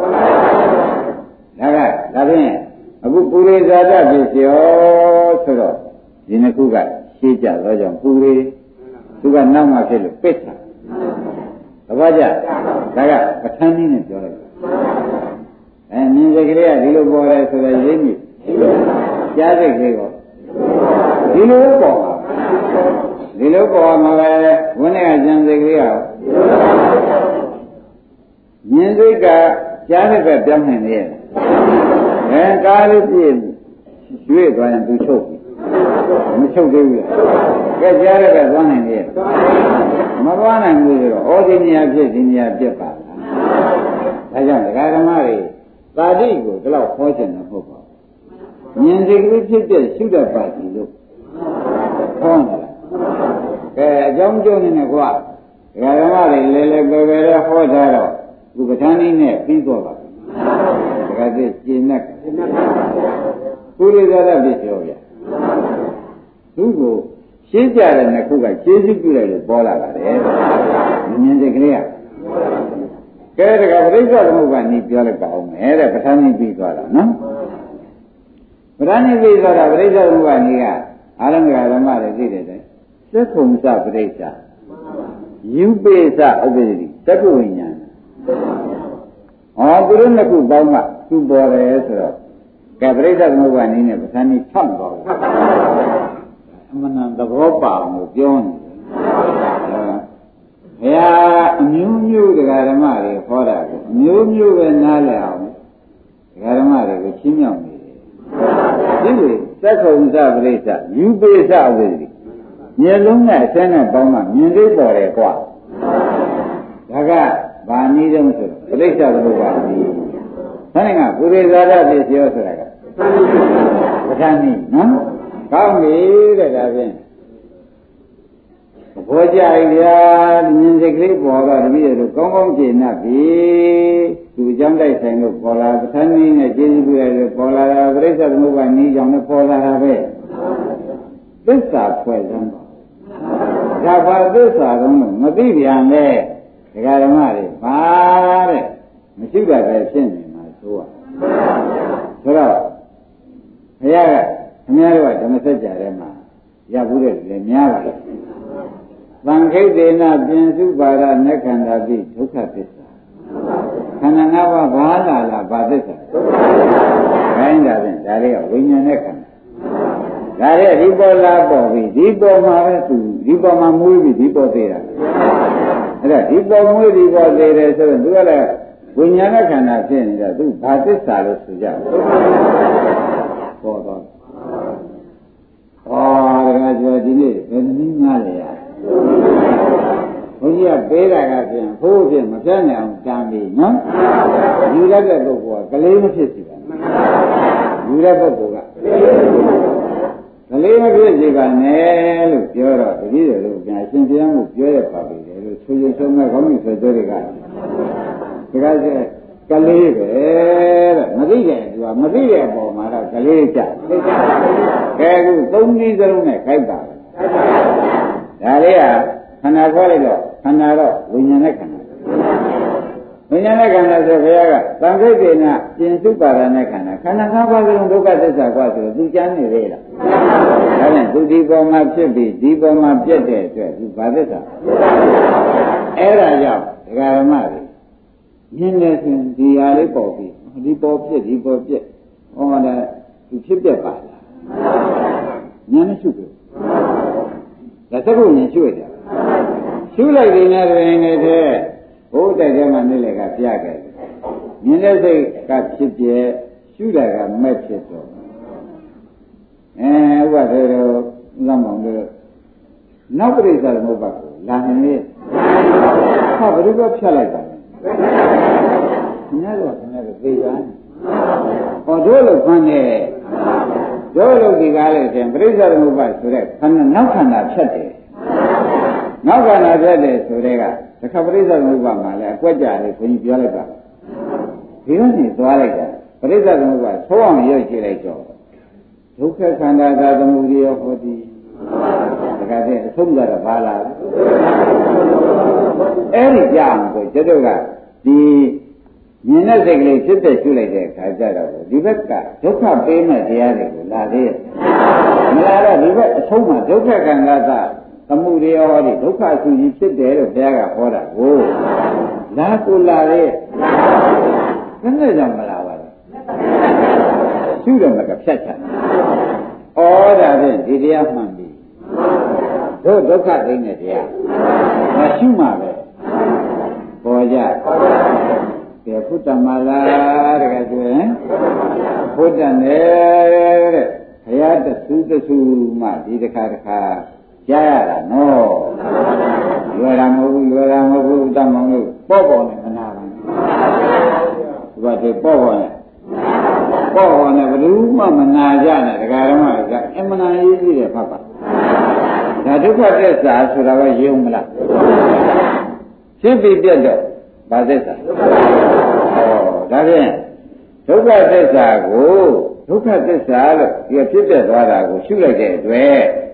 ဒါဖြင့်အခုပူရိဇာတဖြစ်ကျော်ဆိုတော့ဒီနှစ်ခုကရှင်းကြတော့ကြောင့်ပူရိသူကနောက်မှဖြစ်လို့ပိဋ္ဌာသဘောကျဒါကပဋ္ဌာန်းနည်းနဲ့ပြောလိုက်မြင်စိတ်ကလေးကဒီလိုပေါ်တယ်ဆိုတော့ရင်းမြစ်ကြားစိတ်ကလေးကိုဒီလိုပေါ်မှာပဲဝိနည်းကဉာဏ်စိတ်ကလေးကမြင်စိတ်ကကြားစိတ်ပဲပြောင်းနေတယ်ကားလေးပြည့်ရွေ့သွားရင်သူချုပ်ပြီမချုပ်သေးဘူးကဲကြားရတဲ့သွားနိုင်တယ်မသွားနိုင်ဘူးဆိုတော့ဩဒီနေရာဖြစ်ဒီနေရာပြက်ပါလားဒါကြောင့်ဒကာဓမ္မတွေသာတိကိုဒီလောက်ဟောချင်တာမဟုတ်ပါဘူးဉာဏ်စိတ်ကလေးဖြစ်တဲ့ရှုတတ်ပါစီလို့ဟောနေတာကဲအကြောင်းကျုံနေနဲ့ကွာဒကာဓမ္မတွေလဲပဲဟောထားတော့ဒီပဋ္ဌာန်းနည်းနဲ့ပြီးသွားပါဒါကကျင့်နဲ့ပုရိသရပြပြောဗျာသူ့ကိုရှင်းကြတဲ့နှစ်ခုကကျေးဇူးပြုလိုက်လို့ပေါ်လာပါတယ်မြင်စိတ်ကလေးကကဲတကပရိစ္ဆေသမုပ္ပါဒ်ဤပြောလိုက်ပါအောင်မယ်တဲ့ပဋ္ဌာန်းကြီးပြီးသွားတာနော်ပဋ္ဌာန်းကြီးပြီးသွားတာပရိစ္ဆေသမုပ္ပါဒ်ဤကအာရမဏဓမ္မတွေသိတယ်တဲ့သက္ခုံစပရိစ္ဆာယူပိစဥပ္ပဒိသက္ကဝိညာဏသူတို့နှစ်ခုပေါင်းမှသူပေါ်တယ်ဆိုတော့ကဲပရိစ္ဆေသမုပ္ပါဒ်ဤနဲ့ပဋ္ဌာန်းကြီးဖြောင်းသွားတယ်အမှန်တန်သဘောပါအောင်လို့ပြောနေဘုရားအမျိုးမျိုးတရားဓမ္မတွေဟောတာကိုအမျိုးမျိုးပဲနားလည်အောင်တရားဓမ္မတွေကိုရှင်းမြောက်နေတယ်ဒီလိုသက္ကုံစပရိစ္ဆယူပိစဥပ္ပဒိမျက်လုံးနဲ့အဆင်းနဲ့ပေါင်းမှမြင်သိပေါ်တယ်ကွာဒါကဘာနည်းတုံးဆိုပရိစ္ဆသမုပ္ပါဒ်နည်းခဏကပုရိသဇာတပစ္စယောဆိုတာကပဋ္ဌာန်းနည်းနော်ကောင်းပြီတဲ့ဒါဖြင့်ဘောကြိုက်ဗျာမြင်စိတ်ကလေးပေါ်တော့တပည့်တို့ကောင်းကောင်းကျေနပ်ပြီသူအကြောင်းတိုက်ဆိုင်လို့ပေါ်လာပဋ္ဌာန်းနည်းနဲ့ကျေးဇူးပြုရလို့ပေါ်လာတာပရိစ္ဆေသမုပ္ပါဒ်နည်းကြောင့်လည်းပေါ်လာတာပဲသစ္စာဖွဲ့စမ်းပါဒါဘာသစ္စာတော့မသိပြန်လေဒကာဓမ္မတွေပါတဲ့မရှိတာပဲဖြစ်နေမှာဆိုတော့ဘုရားခင်ဗျားတို့ကဓမ္မစကြာထဲမှာရဘူးတဲ့လေများပါလားသံခိတ်တေနပြင်စုပါရနခန္ဓာပိဒုက္ခသစ္စာခန္ဓာ၅ပါးဘာလာဘာသစ္စာခိုင်းတာဖြင့်ဒါလေးကဝိညာဉ်နဲ့ခန္ဓာဒါလေးဒီပေါ်လာပေါ်ပြီဒီပေါ်မှာပဲသူဒီပေါ်မှာမွေးပြီဒီပေါ်သေးတာအဲ့ဒါဒီပေါ်မွေးဒီပေါ်သေးတယ်ဆိုတော့သူကလည်းဝိညာဉ်နဲ့ခန္ဓာဖြစ်နေတော့သူဘာသစ္စာလို့ဆိုကြတယ်ပေါ်တော့ဒါကကြောဒီနေ့ဘယ်နည်းများလဲရဘုန်းကြီးကပေးတာကပြန်ဖိုးဖြစ်မပြတ်နိုင်အောင်တမ်းပြီးနော်ယူရတဲ့ပုဂ္ဂိုလ်ကကလေးမဖြစ်စီပါယူတဲ့ပုဂ္ဂိုလ်ကကလေးမဖြစ်စီပါနဲ့လို့ပြောတော့တတိယလို့ပြန်အရှင်ဘုရားကိုပြောရပါပြီလေလို့ဆိုရင်ဆုံးမဲ့ခေါင်းကြီးဆွဲကြတွေကဒါကကလေးပဲတဲ့မသိတယ်သူကမသိတဲ့အပေါ်မှာတော့ကလေးကြကဲအခုသုံးနည်းစလုံးနဲ့ခိုက်တာဒါလေးကခန္ဓာခေါ်လိုက်တော့ခန္ဓာတော့ဝိညာဉ်နဲ့ခန္ဓာဝိညာဉ်နဲ့ခန္ဓာဆိုဘုရားကသံဃိတ်တေနပြင်စုပါဒနဲ့ခန္ဓာခန္ဓာ၅ပါးလုံးဒုက္ခသစ္စာကွာဆိုတော့သူကျမ်းနေလေလားဒါနဲ့သူဒီပေါ်မှာဖြစ်ပြီးဒီပေါ်မှာပြတ်တဲ့အတွက်သူဘာသစ္စာအဲ့ဒါကြောင့်ဒကာရမတွေမြင်နေစဉ်ဒီဟာလေးပေါ်ပြီးဒီပေါ်ပြက်ဒီပေါ်ပြက်ဟောတယ်သူဖြစ်ပြက်ပါလားဉာဏ်မရှိဘူးဒါသက္ကုဉာဏ်ကျွေ့တယ်ရှုလိုက်ရင်လည်းတွင်နေတဲ့ဘုဒ္ဓတဲ့မှာနေလေကပြခဲ့တယ်မြင်တဲ့စိတ်ကဖြစ်ပြက်ရှုတာကမဲ့ဖြစ်တော့ဥပဒေတော်လမ်းမောင်တို့နောက်ပရိစ္ဆေသမုပ္ပါဒ်ကိုလာနေလေဟာဘယ်လိုဖြတ်လိုက်တာလဲညတော့ခင်ဗျားတို့သိကြတယ်ဟောတို့လို့ဖမ်းနေတို့လို့ဒီကားလေးဖြင့်ပရိစ္ဆေသမုပ္ပါဒ်ဆိုတဲ့ခန္ဓာနောက်ခန္ဓာဖြတ်တယ်နောက်ခန္ဓာဖြတ်တယ်ဆိုတဲ့ကတခါပရိစ္ဆေသမုပ္ပါဒ်မှာလည်းအကွက်ကြတယ်ခွန်ကြီးပြောလိုက်ပါဒီလိုနေသွားလိုက်တာပရိစ္ဆေသမုပ္ပါဒ်သုံးအောင်ရွတ်ကြည့်လိုက်တော့ဒုက္ခခန္ဓာသာသမုဒိယဟောတိတခါတည်းအဆုံးကြတော့ဘာလာအဲ့ဒီကြအောင်ဆိုကျတော့ကဒီမြင်တဲ့စိတ်ကလေးဖြစ်တဲ့ရှုလိုက်တဲ့အခါကျတော့ဒီဘက်ကဒုက္ခပေးမဲ့တရားတွေကိုလာသေးရဲ့မလာတော့ဒီဘက်အဆုံးမှာဒုက္ခခန္ဓာသာသမုဒိယဟောတိဒုက္ခအဆူကြီးဖြစ်တယ်လို့ဘုရားကဟောတာကိုလာကိုလာရဲ့ဘယ်နဲ့ကြောင့်မလာပါလဲရှုတော့မကဖြတ်ချင်ဩဒါဖြင့်ဒီတရားမှန်ပြီတို့ဒုက္ခသိတဲ့တရားမရှုမှပဲပေါ်ကြကဲဘုဒ္ဓမလားတကယ်ဆိုရင်ဘုဒ္ဓနဲ့တဲ့ဘုရားတဆူမှဒီတစ်ခါကြားရတာနော်လွယ်တာမဟုတ်ဘူးတမောင်လို့ပေါ့နဲ့မနာပါဘူးဒီဘာတွေပေါ့နဲ့ဘယ်သူမှမနာကြနဲ့ဒကာရမကအမှန်တန်ရေးကြည့်တယ်ဖတ်ပါဒါဒုက္ခသစ္စာဆိုတာပဲယုံမလားရှင်းပြီးပြတ်တော့ဘာသစ္စာဒါဖြင့်ဒုက္ခသစ္စာကိုဒုက္ခသစ္စာလို့ဒီဖြစ်ပြသွားတာကိုရှုလိုက်တဲ့အတွက်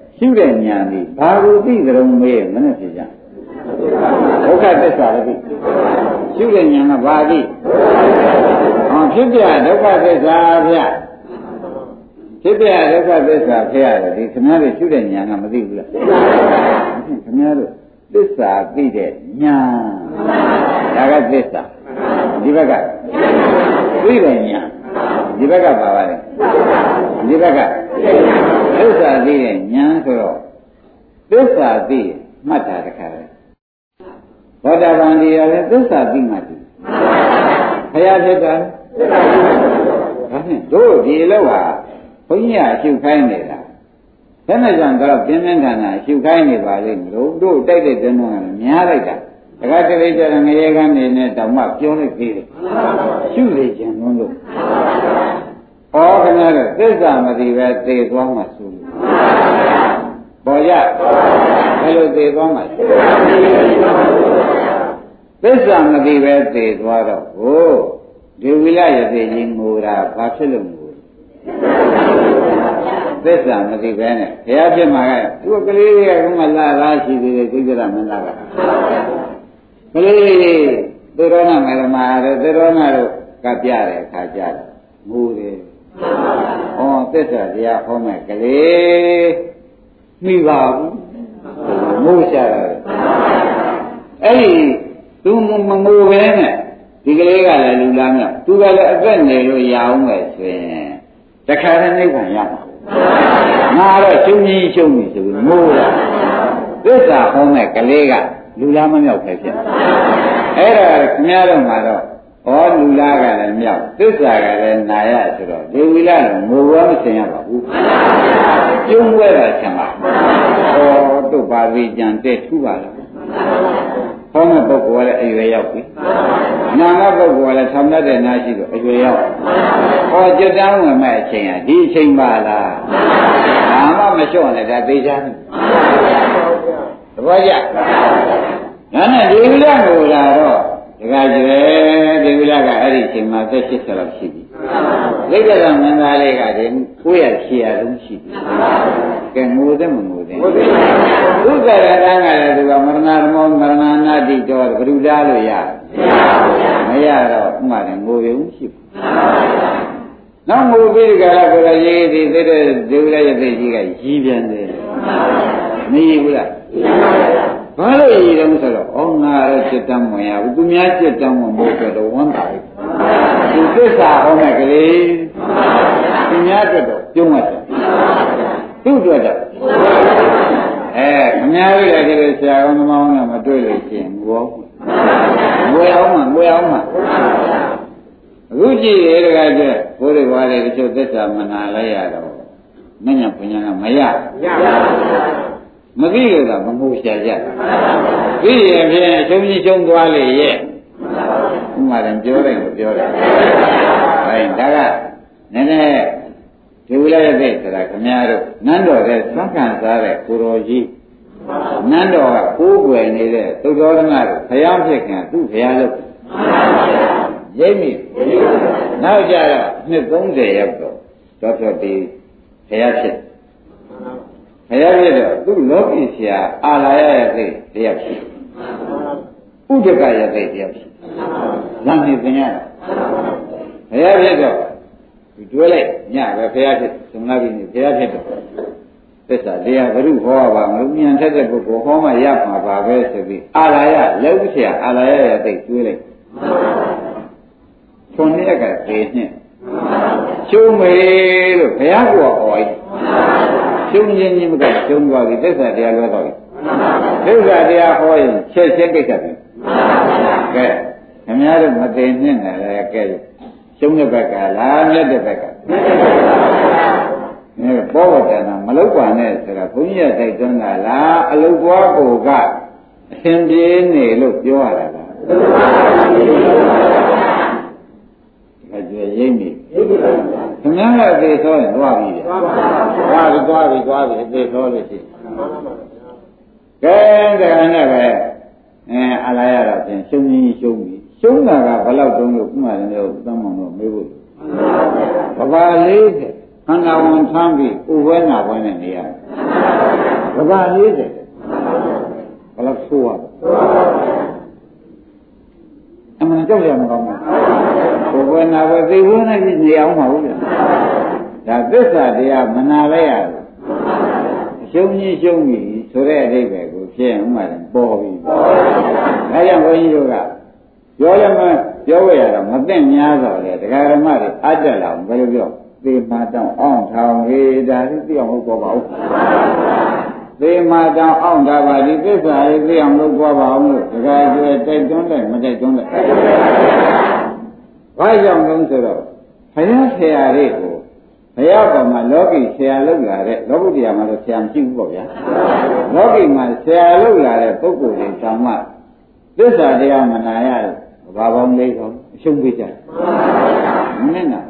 ရှုတဲ့ဉာဏ်ဒီဘာကိုသိကြုံမေးမနဲ့ဖြစ်ကြဒုက္ခသစ္စာလည်းသိရှုတဲ့ဉာဏ်ကဘာသိဖြစ်ပြဒုက္ခသစ္စာဗျဖြစ်ပြဒုက္ခသစ္စာဖြစ်ရတယ်ဒီခင်ဗျားတို့ရှုတဲ့ဉာဏ်ကမသိဘူးလားခင်ဗျားတို့သစ္စာသိတဲ့ဉာဏ်ဒါကသစ္စာဒီဘက်ကသိတဲ့ဉာဏ်ဒီဘက်ကပါပါလေဒီဘက်ကသစ္စာသိတဲ့ဉာဏ်ဆိုတော့သစ္စာသိမှတ်တာတခါလေဘောဓဘာန်ဒီရလည်းသစ္စာသိမှတ်တယ်ဘုရားဖြစ်တာဒါဖြင့်တို့ဒီလောက်ဟာဘုန်းကြီးအရှုခိုင်းနေတာဘယ်နဲ့ကြောင့်တော့ပြင်းပြင်းထန်ထန်အရှုခိုင်းနေပါလိမ့်မလို့တို့တိုက်တဲ့တွန်းကများလိုက်တာတခါတလေကျတော့ငရေကန်းနေနဲ့တောင်မှပြောလိုက်သေးတယ်ရှုလေခြင်းလုံးလို့ဩခင်ဗျားတို့သစ္စာမသိပဲသေသွားမှဆိုလို့ပေါ်ကြဘယ်လိုသေသွားမှသစ္စာမသိပဲသေသွားတော့ဟိုဒီဝိလရသေးကြီးငိုတာဘာဖြစ်လို့ငိုသစ္စာမသိပဲနဲ့ဘုရားဖြစ်မှာကသူကလေးတွေကကမှလာလားရှိသေးတယ်သိကြတာမလားကကလေးသေရောနာမေရမာတို့သေရောနာတို့ကပြတဲ့အခါကြတယ်ငိုတယ်ဩသစ္စာတရားဟောမဲ့ကလေးမိပါဘူးမိုးရှာတယ်အဲ့ဒီသူမငိုပဲနဲ့ဒီကလေးကလည်းလူလားမြောက်သူကလည်းအသက်နေလို့ရအောင်ပဲဆိုရင်တခါတည်းနိဗ္ဗာန်ရမှာငါတော့ရှုံးကြီးရှုံးပြီဆိုပြီးမိုးတာသစ္စာဟောမဲ့ကလေးကလူလားမမြောက်ပဲဖြစ်အဲ့ဒါခင်ဗျားတို့မှာတော့ဩလူလားကလည်းမြောက်သစ္စာကလည်းနာရဆိုတော့ဒေဝီလာတော့ငိုဘောမဆင်ရပါဘူးကျုံးပွဲတာဆင်ပါဩတို့ပါပြီကြံတဲ့ထူပါလားဟောမဲ့ပုဂ္ဂိုလ်ကလည်းအရွယ်ရောက်ပြီနာမပုဂ္ဂိုလ်ကလည်းဆောင်တတ်တဲ့နာရှိတော့အရွယ်ရောက်ဟောကြွတန်းဝင်မဲ့အချိန်ဟာဒီအချိန်ပါလားဘာမှမလျှော့နဲ့ဒါသိချာနေသဘောကျနာနဲ့ဒီဝိလကိုလာတော့ဒကာကျွဲဒီဝိလကအဲ့ဒီအချိန်မှာသက်80လောက်ရှိပြီလိက္ခဏမင်းသားလေးကဒီ900 800လုံးရှိပြီကဲငိုတဲ့မငိုတဲ့ဥက္ကရတန်းကလည်းသူကမရဏဓမ္မောမရဏနာတိတော်ဘုရားလို့ရမရတော့ဥမာတယ်ငိုရုံရှိဘူးနောက်ငိုပြီးကြတာကိုလည်းရေးသည်သိတဲ့ဒီဝိလရဲ့သိကြီးကရည်ပြန်တယ်မရဘူးလားဘာလို့ရည်တယ်ဆိုတော့ဩငါတော့จิตတမ်းမဝင်ရဘူးသူများจิตတမ်းမမို့ဆိုတော့ဝမ်းသာတယ်သူသစ္စာဟောမဲ့ကလေးသူများအတွက်တော့ကျုံးရတယ်သူ့အတွက်တော့ခင်ဗျားတို့လည်းဒီလိုဆရာကောင်းသမားကောင်းနဲ့မတွေ့လို့ရှိရင်ငိုအောင်မှာအခုကြည့်ရတဲ့ကကျဘိုးတွေဘာတွေတချို့သစ္စာမနာလိုက်ရတော့မညံပညာကမရမသိလို့ကမငိုရှာကြသိရင်ဖြင့်အရှုံးကြီးရှုံးသွားလေရဲ့ဥမာတယ်ပြောတယ်လို့ပြောတယ်ဟဲ့ဒါကနည်းနည်းဒီဝိလာရတဲ့ဆိုတာခင်ဗျားတို့နန်းတော်တဲ့သံဃာစားတဲ့ကိုတော်ကြီးနန်းတော်ကကိုးကွယ်နေတဲ့သုတော်ရဏတို့ဘုရားဖြစ်ခင်သူ့ဘုရားလို့ရိပ်မိနောက်ကြတော့နှစ်30ရောက်တော့တော်ဒီဘုရားဖြစ်ဘုရားဖြစ်တော့သူ့လောကီဆရာအာလာယရဲ့သိတရားဖြစ်ဥဒကရဲ့သိတရားဖြစ်လမ်းနေသင်ရဘုရားဖြစ်တော့တွဲလိုက်ညပဲဘုရားဖြစ်သမဏပိနေဘုရားဖြစ်တော့သစ္စာတရားဘုရုဟောပါမလို့ဉာဏ်ထက်တဲ့ပုဂ္ဂိုလ်ဟောမှရမှာပါပဲဆိုပြီးအာလာယလောက်ဆရာအာလာယရဲ့သိတွဲလိုက်ခွန်ရက်ကသေနှင့်ရှုံးမေလို့ဘုရားကဟော၏ရှုံးခြင်းကြီးမကရှုံးသွားပြီသစ္စာတရားလွဲသွားပြီသစ္စာတရားဟောရင်ချက်ချင်းကိစ္စပဲကဲခင်ဗျားတို့မသိနှင့်လည်းကဲရှုံးတဲ့ဘက်ကလားမြတ်တဲ့ဘက်ကဘောဝတ္တနာမလောက်ပါနဲ့ဆိုတာဘုန်းကြီးကတိုက်တွန်းတာလားအလုတ်ပွားကိုကအရှင်ပြေးနေလို့ပြောရတာလားဒါကြွရိပ်မိခင်ဗျားကအသေးသောရင်သွားပြီတဲ့သွားပြီအသေးသောလို့ရှိကဲဒါနဲ့ပဲအလားရတော့ဖြင့်ရှုံးကြီးရှုံးပြီရှုံးတာကဘယ်လောက်တုံးလို့ဥမာလည်းသမ်းမောင်တော့မေးဖို့ဗဘာလေးတဲ့ခန္ဓာဝန်ထမ်းပြီးဥဝဲနာပွဲနဲ့နေရတယ်ကဘာလေးတယ်ဘယ်လောက်ဆိုးရအမှန်ကြောက်ရမကောင်းဘူးဘုရားနာဘသိဘုန်းနဲ့ကြည့်နေအောင်မဟုတ်ဘူးဒါသစ္စာတရားမနာလိုက်ရဘူးရှုံးကြီးရှုံးကြီးဆိုတဲ့အဓိပ္ပာယ်ကိုဖြစ်ဥမာတယ်ပေါ်ပြီဒါကြောင့်ဘုန်းကြီးတို့ကပြောရမှပြောရတော့မသိများတော့လေတရားဓမ္မတွေအတက်လာဘယ်လိုပြောသေမာတောင်းအောင်ထောင်ဟေးဒါသိအောင်လုပ်ပေါ်ပါဦးသေမာတောင်းအောင်တာပါဒီသစ္စာရေးသိအောင်လုပ်ပေါ်ပါအောင်လို့တရားကျွဲတိုက်တွန်းလိုက်မတိုက်တွန်းလိုက်ဘာကြောင့်လဲဆိုတော့ဘုရားဆရာတွေကိုဘုရားပေါ်မှာလောကီဆရာလုပ်လာတဲ့လောကုတ္တရာမှာတော့ဆရာမရှိဘူးပေါ့ဗျာလောကီမှာဆရာလုပ်လာတဲ့ပုဂ္ဂိုလ်တွေတောင်မှသစ္စာတရားမနာရဘာပေါင်းလေးတော့အရှုံးပေးကြတယ်မနဲ့နာ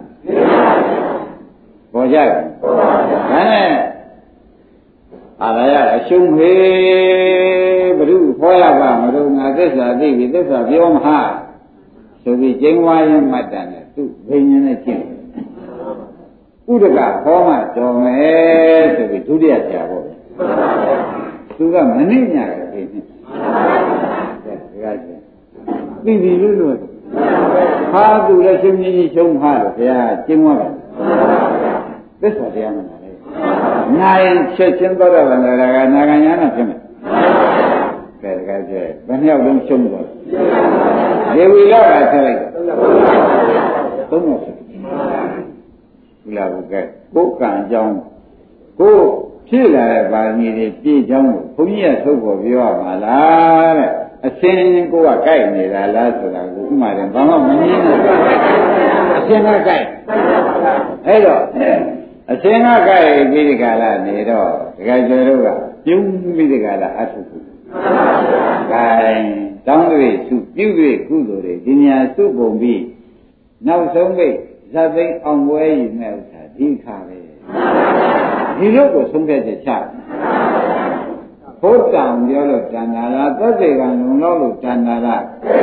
ပေါ်ကြတယ်ဒါနဲ့အာရရအရှုံးမေးဘုရုဟောရပါမလို့ငါသစ္စာသိပြီသစ္စာပြောမဟာဆိုပြီးကျင်းဝါရင်မှတ်တယ်နဲ့သူ့ဘိညာဉ်နဲ့ကျင့်ဥဒကဟောမှတော်မယ်ဆိုပြီးဒုတိယဆရာပေါ့သူကမနှိမ့်ညာတယ်ဒီနှစ်ဒါကပြီးပြီလို့ဟာသူလည်းရှင်းကြီးရှုံးဟာလို့ဘုရားကျင်းဝါတယ်သစ္စာတရားမနာလေနာရင်ချက်ချင်းတော့တယ်လည်းကနာဂညာနဲ့ဖြစ်မယ်ကဲတကယ်ကျဘယ်နှယောက်လုံးရှုံးသွားဒေဝီရကဆက်လိုက်သုံးယောက်ဒီလာဘူးကဲကိုယ်ကံအကြောင်းကိုဖြစ်လာတဲ့ဗာမီတွေပြည့်ချောင်းကိုဘုန်းကြီးကသုတ်ဖို့ပြောရပါလားတဲ့အစင်းကိုကကြိုက်နေတာလားဆိုတာကိုဥမာတယ်ဘာမှမငင်းဘူးအစင်းကကြိုက်အဲ့တော့အစင်းကကြိုက်ပြီးဒီကလာနေတော့တကယ်ကျတော့ကပြုံးပြီးဒီကလာအထုခုဂိုင်းတောင်းတွေစုပြုတွေကုသိုလ်တွေဒီညာစုပုံပြီးနောက်ဆုံးပိတ်ဇာသိမ်းအောင်ပွဲရည်မဲ့ဥစ္စာဒီခါပဲဒီလိုကိုဆုံးဖြတ်ချက်ချဘုဒ္ဓံပြောလို့တဏ္ဍာလားသက်သေကလုံလောက်လို့တဏ္ဍာလား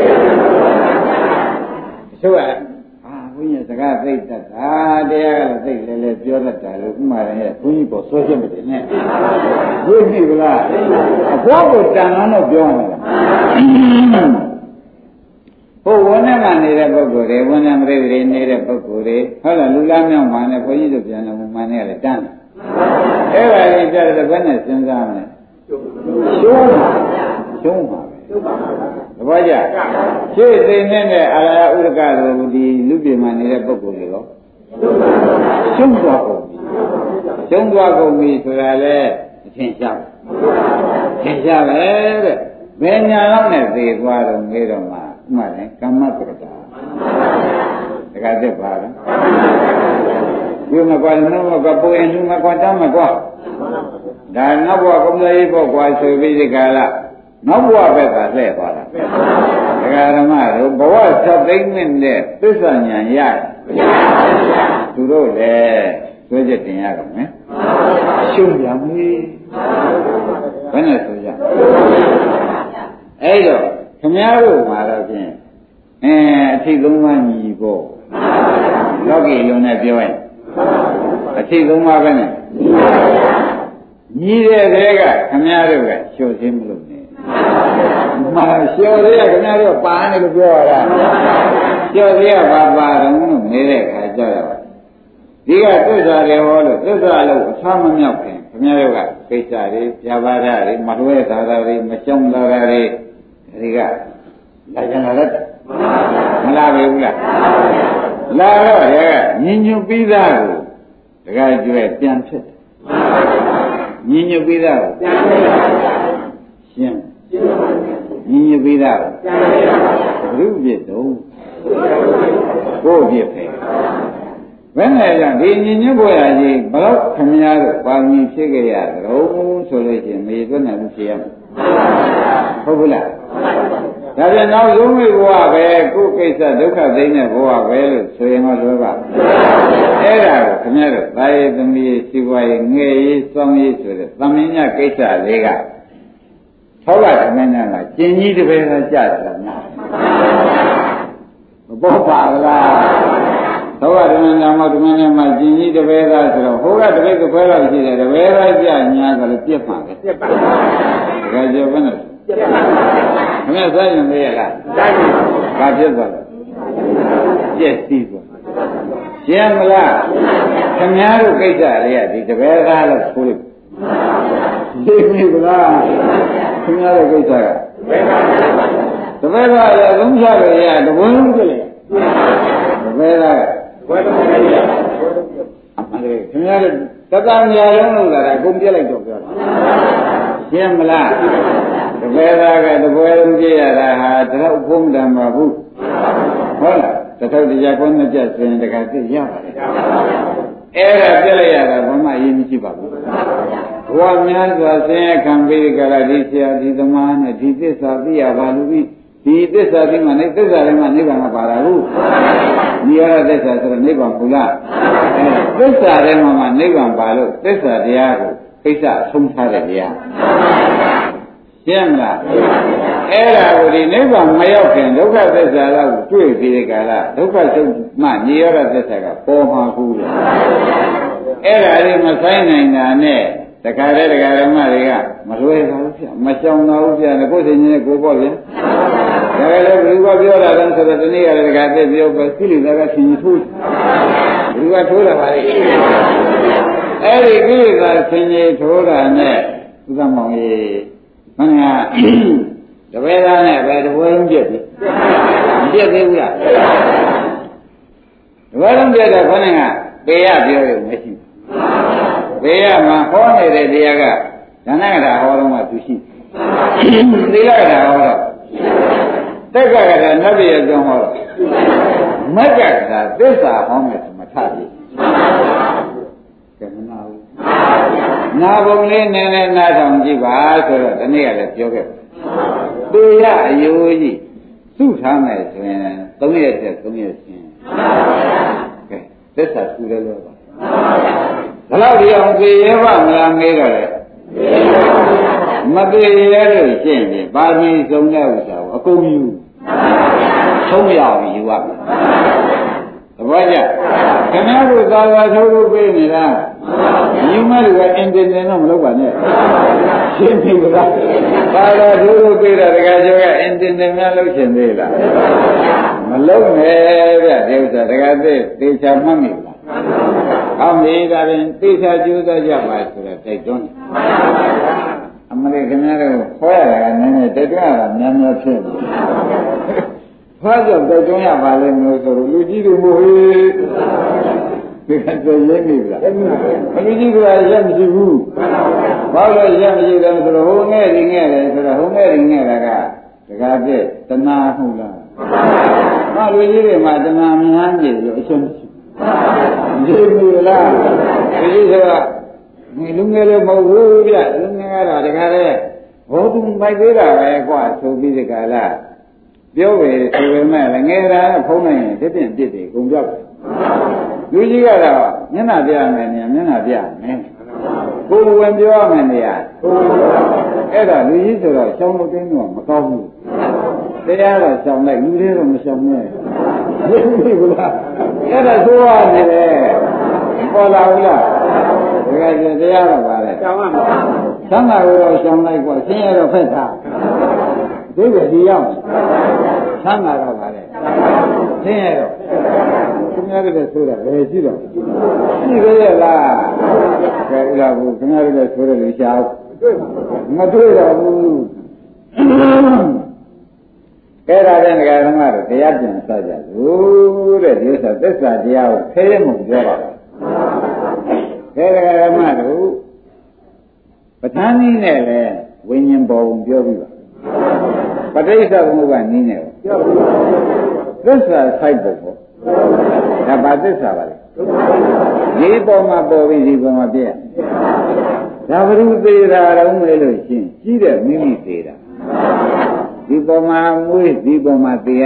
ဆိုရဘုန်းကြီးစကားသိတတ်တာတရားကလည်းသိလဲပြောတတ်တာလို့ဥမာရဲ့ဘုန်းကြီးပေါ်ဆွဲချက်မတင်နဲ့ဘုန်းကြီးကလားအဘောကိုတန်လန်းတော့ပြောနေတာဟိုဝန်းထဲမှာနေတဲ့ပုဂ္ဂိုလ်တွေဝန်းထဲမရိတွေနေတဲ့ပုဂ္ဂိုလ်တွေဟုတ်လားလူလားမြောက်မှနဲ့ဘုန်းကြီးတို့ပြန်လို့မှန်နေရတယ်တန်းအဲ့ဒါလေးကြတဲ့ဘယ်နဲ့စဉ်းစားမလဲရှုံးပါပဲသဘောကျရှေ့သိနေတဲ့အာရဥဒကလိုဒီလူပြေမှာနေတဲ့ပုဂ္ဂိုလ်တွေရောရှုံးသွားကုန်ပြီဆိုတာလေအထင်ရှားပဲတဲ့ဘယ်ညာလောက်နဲ့သိသွားတော့ငေးတော့မှဥမာလေကမ္မပရတာတခါသက်ပါလားဒီမှာကွာနှုတ်ကပိုရင်နှုတ်ကွာတမ်းမကွာဒါနောက်ဘဝကုမ္ပဏီပေါ့ကွာဆိုပြီးဒီကလာနောက်ဘဝဘက်ကလှည့်သွားတာဒကာဓမ္မတို့ဘဝဆက်သိမ့်တဲ့သစ္စာဉာဏ်ရတယ်သူတို့လည်းဆွဲချက်တင်ရတော့မယ်ရှုံးကြပြီဘယ်နဲ့ဆိုကြအဲ့တော့ခင်ဗျားတို့မှာတော့ဖြင့်အထိသုံးပါးညီပေါ့လောကီလုံးနဲ့ပြောရင်အထိသုံးပါးပဲနဲ့ညီတဲ့တဲကခင်ဗျားတို့ကလျှော့ခြင်းမလုပ်နဲ့မလျှော့သေးကခင်ဗျားတို့ပါနေလို့ပြောရတာလျှော့သေးကဘာပါတော့လို့နေတဲ့ခါကြတော့ဒီကသစ္စာတွေဟောလို့သစ္စာလို့အသာမမြောက်ခင်ခင်ဗျားတို့ကကိစ္စတွေပြပါဒတွေမလွဲတာတွေမရှုံးတာတွေဒီကလာကြလာတယ်မလာပဲဘူးလားလာတော့ရကညင်ညွတ်ပြီးသားကိုတခါကျွဲပြန်ဖြစ်တယ်ညင်ညွတ်ပြီးသားကိုပြန်ဖြစ်ရှင်းညင်ညွတ်ပြီးသားကိုဘုရုပြစ်တော့ကိုပြစ်ပဲဘယ်နဲ့ကြောင့်ဒီညင်ညွတ်ဖို့ရကြီးဘလို့ခမများတို့ပါမီဖြစ်ကြရတော့ဆိုလို့ရှိရင်မေသွန်းနိုင်မှုဖြစ်ရမှာဟုတ်ဘူးလားဒါပြန်နောက်ဆုံးမိဘဝပဲကိုယ်ကိစ္စဒုက္ခသိမ်းတဲ့ဘဝပဲလို့ဆိုရင်တော့လွယ်ပါအဲ့ဒါကိုခင်ဗျားတို့သာယေသမီးစီဝါရေးငယ်ရေးစောင်းရေးဆိုတဲ့သမင်းညကိစ္စလေးကထောက်လာသမင်းညကကျင်ကြီးတစ်ပယ်ကကြာတယ်များမပေါ်ပါလားသောကဓမ္မနာမဓမ္မနဲ့မှကျင်ကြီးတပည့်သားဆိုတော့ဟိုကတပည့်ကဖွဲတော့ရှိတယ်တပည့်သားကြညာဆိုလို့ပြက်ပါပဲပြက်ပါတခါကျော်ဘယ်နဲ့ပြက်ပါမင်းစားရင်မေးရလားစားရင်ဘာဖြစ်သွားလဲပြက်စီးသွားရှင်းမလားခင်ဗျားတို့ကိစ္စတွေကဒီတပည့်သားလို့ဆိုလို့ရှင်းပြီလားခင်ဗျားတို့ကိစ္စကတပည့်သားရလုံးချလို့ရတဘုံလုံးကြည့်လိုက်တပည့်သားဘယ်လိုလဲခင်ဗျားတို့တတန်ညာလုံးလို့လာတာအကုန်ပြလိုက်တော့ပြောတာရှင်းမလားတပည့်သားကတပွဲလုံးကြည့်ရတာဟာတတော့ဘုံတံမှာဘူးဟုတ်လားတထုပ်တရားကိုနှစ်ချက်ဆိုရင်တခါသိရပါတယ်အဲ့ဒါပြလိုက်ရတာဘာမှအရေးမရှိပါဘူးဘဝများစွာဆင်းရဲခံပြီးကြတာဒီဆရာဒီသမားနဲ့ဒီသစ္စာသိရပါလို့ဒီသစ္စာသိမှသစ္စာထဲမှာနိဗ္ဗာန်ကပါတာဟုတ်နိရောဓသစ္စာဆိုတော့နိဗ္ဗာန်ဘူးလားသစ္စာထဲမှာနိဗ္ဗာန်ပါလို့သစ္စာတရားကိုကိစ္စအဆုံးထားတဲ့တရားရှင်းမလားအဲ့ဒါကိုဒီနိဗ္ဗာန်မရောက်ခင်ဒုက္ခသစ္စာတော့တွေ့ပြီးတဲ့ကာလဒုက္ခချုပ်မှနိရောဓသစ္စာကပေါ်မှာဘူးလေအဲ့ဒါလေးမဆိုင်နိုင်တာနဲ့တခါတည်းတရားဓမ္မတွေကမလွယ်ပါဘူးဗျမရှောင်တော့ဘူးဗျကိုယ်သိနေကိုပေါ့ဗျဒါလည်းဘယ်လိုပြောတာလဲဆိုတော့ဒီနေ့ကတခါတည်းပြောပဲသိလိမ့်တာကရှင်ထိုးဘယ်လိုထိုးတာပါလဲအဲ့ဒီကိလေသာဆင်ញင်ထိုးတာနဲ့ဥက္ကမောင်ကြီးမင်းကတပည့်သားနဲ့ပဲတပွဲလုံးပြက်ပြီမပြက်သေးဘူးလားတပွဲလုံးပြက်တော့ခဏကပေရပြောရုံမရှိဘူးပေရမှာဟောနေတဲ့တရားကဒါနကထာဟောတော့မှသူရှိသီလကထာဟောတော့တက္ကကထာနတ်ပြည်ကျောင်းဟောတော့မက္ကကထာသစ္စာဟောမယ်ဆိုမှထပြီကဲမနာဘူးနာဘုံလေးနည်းနည်းနားထောင်ကြည့်ပါဆိုတော့ဒီနေ့ကလည်းပြောခဲ့ပါသေရအယိုးကြီးသူ့ထားမယ်ဆိုရင်3ရက်တက်3ရက်ရှင်းကဲသစ္စာထူတယ်လို့ပါဒါတော့ဒီအောင်သေရပါမလားမေးကြတယ်မသေရလို့ရှင်းပြီပါမီစုံတဲ့ဥစ္စာကိုအကုန်ယူဆုံးရအောင်ယူရမယ်သဘောကျခင်ဗျားတို့သာသာထုတ်လို့ပြေးနေတာယူမဲ့လူကအင်တင်တော့မလုပ်ပါနဲ့ရှင်းပြီလားသာသာထုတ်လို့ပြေးတာတကယ်ကျော်ကအင်တင်များလုပ်ချင်သေးလားမလုပ်နဲ့ဗျဒီဥစ္စာတကယ်သေချာမှတ်မိလားအော်မေးတာရင်သေချာကြိုးစားကြပါဆိုတော့တိုက်တွန်းတယ်အမလေးခင်ဗျားတို့ခေါ်ရတာကနည်းနည်းတိုက်တွန်းရတာများများဖြစ်နေဘာကြောင့်တိုက်တွန်းရပါလဲလို့ဆိုတော့လူကြီးတွေမို့ဟေးဒီကတည်းကရင်းနေပြီလားလူကြီးကရက်မရှိဘူးဘာလို့ရက်မရှိတယ်ဆိုတော့ဟိုငဲ့ဒီငဲ့တယ်ဆိုတော့ဟိုငဲ့ဒီငဲ့တာကတကားပြည့်တဏှာဟုတ်လားဟာလူကြီးတွေမှာတဏှာများနေလို့အရှုံးမရှိဘူးဒီလားဒီကြီးဆိုတာလူငယ်လည်းမဟုတ်ဘူးဗျလူငယ်ကတော့တကားလေဘောသူမိုက်သေးတာပဲကွာဆိုပြီးဒီကလာပြောပဲဆိုပေမဲ့ငယ်တာဖုံးနိုင်ရင်တစ်ပြင်းပြစ်တယ်ကုန်ပြောက်တယ်လူကြီးကတော့မျက်နှာပြမယ်နေမျက်နှာပြမယ်ကိုယ်ဝင်ပြောရမယ်နေရအဲ့ဒါလူကြီးဆိုတော့ရှောင်းလို့တင်းတော့မကောင်းဘူးတရားတော့ရှောင်းလိုက်လူတွေတော့မရှောင်းနဲ့သိဘူးလားအဲ့ဒါဆိုရနေတယ်ပေါ်လာဘူးလားဒါကတရားတော့ပါလေရှောင်းရမှာသံဃာကိုတော့ရှောင်းလိုက်กว่าဆင်းရဲတော့ဖက်တာဒီပဲဒီရောက်သံဃာတော့ပါလေဆင်းရဲတော့ခင်ဗျားတို့ဆိုတာဘယ်ရှိတော့ရှိသေးရဲ့လားကဲဥလာဘူးခင်ဗျားတို့ဆိုတဲ့လူရှားမတွေ့တော့ဘူးကဲဒါတဲ့ငါဓမ္မတို့တရားပြန်စကြလို့တဲ့ဒီဥစ္စာသစ္စာတရားကိုခဲရဲမှုပြောတာကဲဒကာဓမ္မတို့ပဋ္ဌာန်းနည်းနဲ့ပဲဝိညာဉ်ပေါ်ဝင်ပြောပြီးပါပဋိစ္စဘုကနည်းနဲ့ပြောပြီးသစ္စာဆိုင်ဖို့ပေါ့ဒါဘာသစ္စာပါလဲဒီပေါ်မှာပေါ်ပြီးဒီပေါ်မှာပြည့်ဒါဘုရုသေးတာတော့မဲလို့ရှင်းကြီးတဲ့မိမိသေးတာဒီပေါ်မှာမွေးဒီပေါ်မှာသေးရ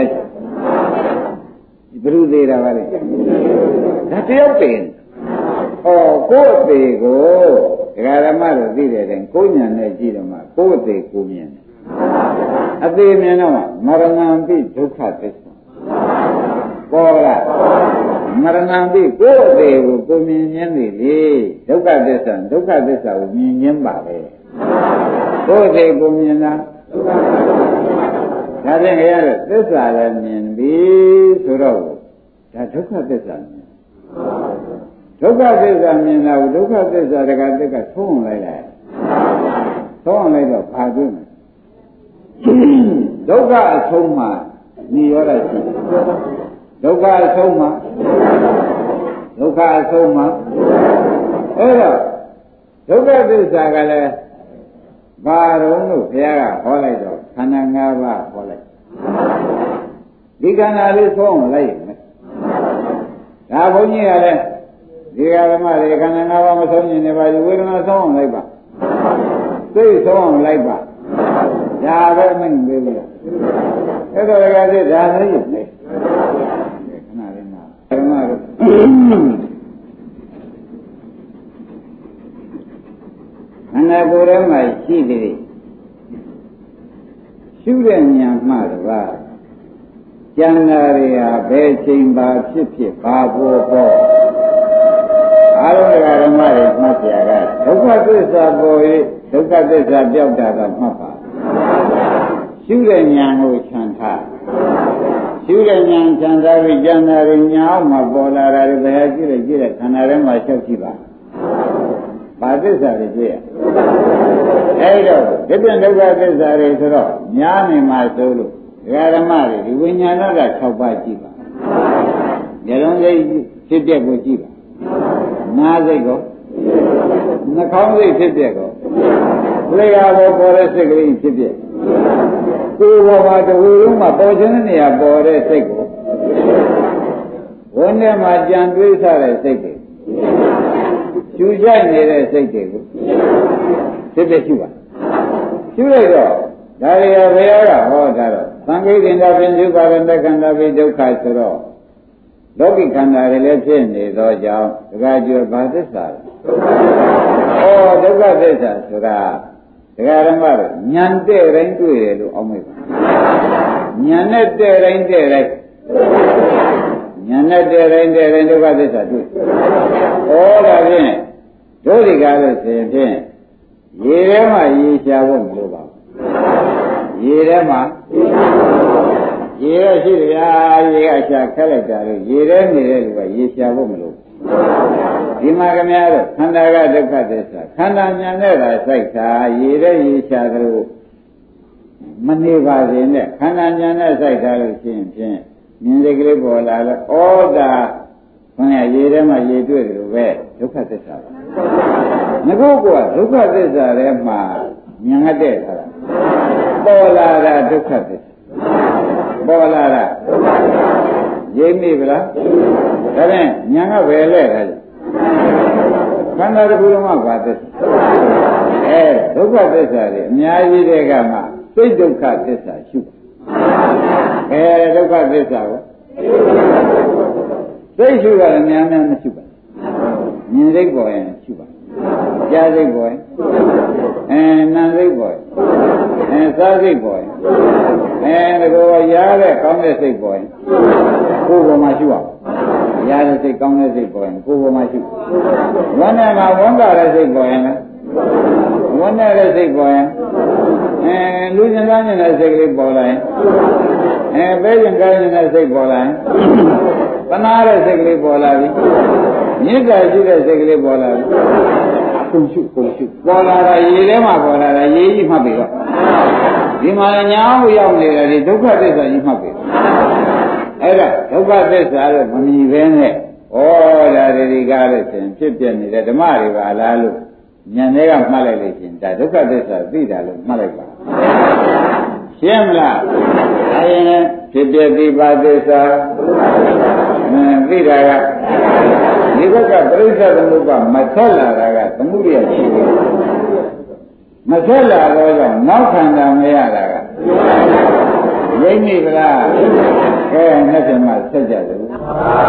ဘုရုသေးတာပါလေဒါတယောက်ပင်ဩကိုယ်အသေးကိုဒကာဓမ္မတို့သိတဲ့တိုင်ကိုဉာဏ်နဲ့ကြည့်တော့မှကိုယ်အသေးကိုမြင်တယ်အသေးမြင်တော့မရဏံပိဒုက္ခသစ္စာပေါ်လားမမရဏံတိကိုယ်အသေးကိုကိုမြင်ခြင်းသည်လေဒုက္ခသစ္စာဒုက္ခသစ္စာကိုမြင်ခြင်းပါပဲကိုယ်အသေးကိုမြင်တာဒါဖြင့်ရတဲ့သစ္စာလည်းမြင်ပြီဆိုတော့ဒါဒုက္ခသစ္စာမြင်ဒုက္ခသစ္စာမြင်တာကိုဒုက္ခသစ္စာတကသစ္စာသုံးလိုက်လိုက်သုံးလိုက်တော့ဘာဖြစ်လဲဒုက္ခအဆုံးမှာနိရောဓရှိတယ်ဒုက္ခအဆုံးမှာဒုက္ခအဆုံးမှာအဲ့တော့ဒုက္ခသစ္စာကလည်းဘာတော့လို့ဘုရားကဟောလိုက်တော့ခန္ဓာ၅ပါးဟောလိုက်ဒီခန္ဓာလေးဆုံးလိုက်မယ်ဒါဘုန်းကြီးကလည်းဒီဓမ္မတွေခန္ဓာ၅ပါးမဆုံးရင်လည်းပါဝေဒနာဆုံးအောင်လိုက်ပါသိဆုံးအောင်လိုက်ပါဒါပဲမင်းသေးဘူးအဲ့တော့ကတည်းကဒါလည်းယူနေခဏလေးမှာဓမ္မတို့ခန္ဓာကိုယ်ထဲမှာရှိတယ်ရှုတဲ့ဉာဏ်မှတပါးကျန်တာတွေဟာဘယ်ချိန်ပါဖြစ်ဖြစ်ဘာပေါ်ပေါ်အားလုံးဓမ္မတွေမှတ်ပြရဒုက္ခသစ္စာပေါ်၍ဒုက္ခသစ္စာပြောက်တာကမှတ်ပါရှုတဲ့ဉာဏ်ကိုခြံထားရှုတဲ့ဉာဏ်ခြံထားပြီးကျန်တာတွေညာအောင်မှပေါ်လာတာတွေဘယ်ဟာကြည့်လိုက်ကြည့်လိုက်ခန္ဓာထဲမှာလျှောက်ကြည့်ပါဘာသစ္စာတွေတွေ့ရအဲ့တော့ဒီပြန်ဒုက္ခသစ္စာတွေဆိုတော့ညာနေမှာဆိုလို့ဓမ္မတွေဒီဝိညာဏက6ပါးကြည့်ပါဉာဏ်လုံးစိတ်ဖြစ်တဲ့ကိုကြည့်ပါနားစိတ်ကိုနှာခေါင်းစိတ်ဖြစ်တဲ့ကိုလျှာပေါ်ပေါ်တဲ့စိတ်ကလေးဖြစ်တဲ့ကိုယ်ပေါ်မှာတဝေလုံးမှာပေါ်ခြင်းတဲ့နေရာပေါ်တဲ့စိတ်ကိုဝန်းထဲမှာကြံတွေးစားတဲ့စိတ်တွေရှူချိုက်နေတဲ့စိတ်တွေကိုဖြစ်ဖြစ်ရှုပါရှုလိုက်တော့ဒါရီဘုရားကဟောတာတော့သံဃိတင်္ဒပင်ဒုက္ခရတခန္ဓာပိဒုက္ခဆိုတော့လောကီခန္ဓာတွေလည်းဖြစ်နေသောကြောင့်ဒကာကျော်ဘာသစ္စာလဲဩဒုက္ခသစ္စာဆိုတာဒကာဓမ္မတို့ဉာဏ်တဲ့တိုင်းတွေ့တယ်လို့အောက်မေ့ပါဉာဏ်နဲ့တဲ့တိုင်းတဲ့တိုင်းဉာဏ်နဲ့တဲ့တိုင်းတဲ့တိုင်းဒုက္ခသစ္စာတွေ့ဩဒါဖြင့်တို့ဒီကားလို့ဆိုရင်ဖြင့်ရေထဲမှာရေရှားဖို့မလိုပါဘူးရေထဲမှာရေရရှိတယ်ဗျာရေကရှာခက်လိုက်တာလို့ရေထဲနေတဲ့လူကရေရှားဖို့မလိုဒီမှာခင်ဗျားတို့ခန္ဓာကဒုက္ခသစ္စာခန္ဓာဉာဏ်နဲ့သာစိုက်တာရေထဲရေရှားသလိုမနေပါစေနဲ့ခန္ဓာဉာဏ်နဲ့စိုက်တာလို့ရှိရင်ဖြင့်မြင်စိတ်ကလေးပေါ်လာလို့ဩဒါခင်ဗျာရေထဲမှာရေတွေ့တယ်လို့ပဲဒုက္ခသစ္စာပါငါကဒုက္ခသစ္စာထဲမှာဉာဏ်နဲ့တဲ့တာပေါ်လာတာဒုက္ခသစ္စာပေါ်လာတာရိပ်မိဗလားဒါဖြင့်ဉာဏ်ကပဲလဲတာခန္ဓာတစ်ခုလုံးကဘာသစ္စာဒုက္ခသစ္စာတွေအများကြီးတွေကမှစိတ်ဒုက္ခသစ္စာရှုဒုက္ခသစ္စာကိုစိတ်ရှုတာလည်းများများမရှိပါမြင်စိတ်ပေါ်ရင်ရှုပါကြားစိတ်ပေါ်ရင်နာစိတ်ပေါ်ရင်စားစိတ်ပေါ်ရင်ဒါကိုရားတဲ့ကောင်းတဲ့စိတ်ပေါ်ရင်ကိုယ်ပေါ်မှာရှုအောင်ရားတဲ့စိတ်ကောင်းတဲ့စိတ်ပေါ်ရင်ကိုယ်ပေါ်မှာရှုဝမ်းနဲ့မှာဝန်တာတဲ့စိတ်ပေါ်ရင်လည်းဝမ်းနဲ့တဲ့စိတ်ပေါ်ရင်လူကျင်သားနေတဲ့စိတ်ကလေးပေါ်လာရင်ပဲကျင်ကားနေတဲ့စိတ်ပေါ်လာရင်သနာတဲ့စိတ်ကလေးပေါ်လာပြီမြစ်တာရှိတဲ့စိတ်ကလေးပေါ်လာပြီကုန်ရှုပေါ်လာတာရေထဲမှာပေါ်လာတာရေကြီးမှတ်ပြီတော့ဒီမှာညာကိုရောက်နေတာဒီဒုက္ခသစ္စာကြီးမှတ်ပြီအဲ့ဒါဒုက္ခသစ္စာလို့မမြည်ဘဲနဲ့ဩဒါဒီကားလို့ရှင်ဖြစ်ပြနေတဲ့ဓမ္မတွေပါလားလို့ဉာဏ်တွေကမှတ်လိုက်လို့ရှင်ဒါဒုက္ခသစ္စာသိတာလို့မှတ်လိုက်ပါရှင်းမလားအဲရင်ဖြစ်ပြတိပါသစ္စာသိတာကဒီဘက်ကပြိဿသမုပ္ပါမဆက်လာတာကသမှုရိယရှိတယ်မဆက်လာတော့ကြောင့်နောက်ခန္ဓာမရတာကရိပ်မိဗလားကဲနှစ်ချက်မှဆက်ကြတယ်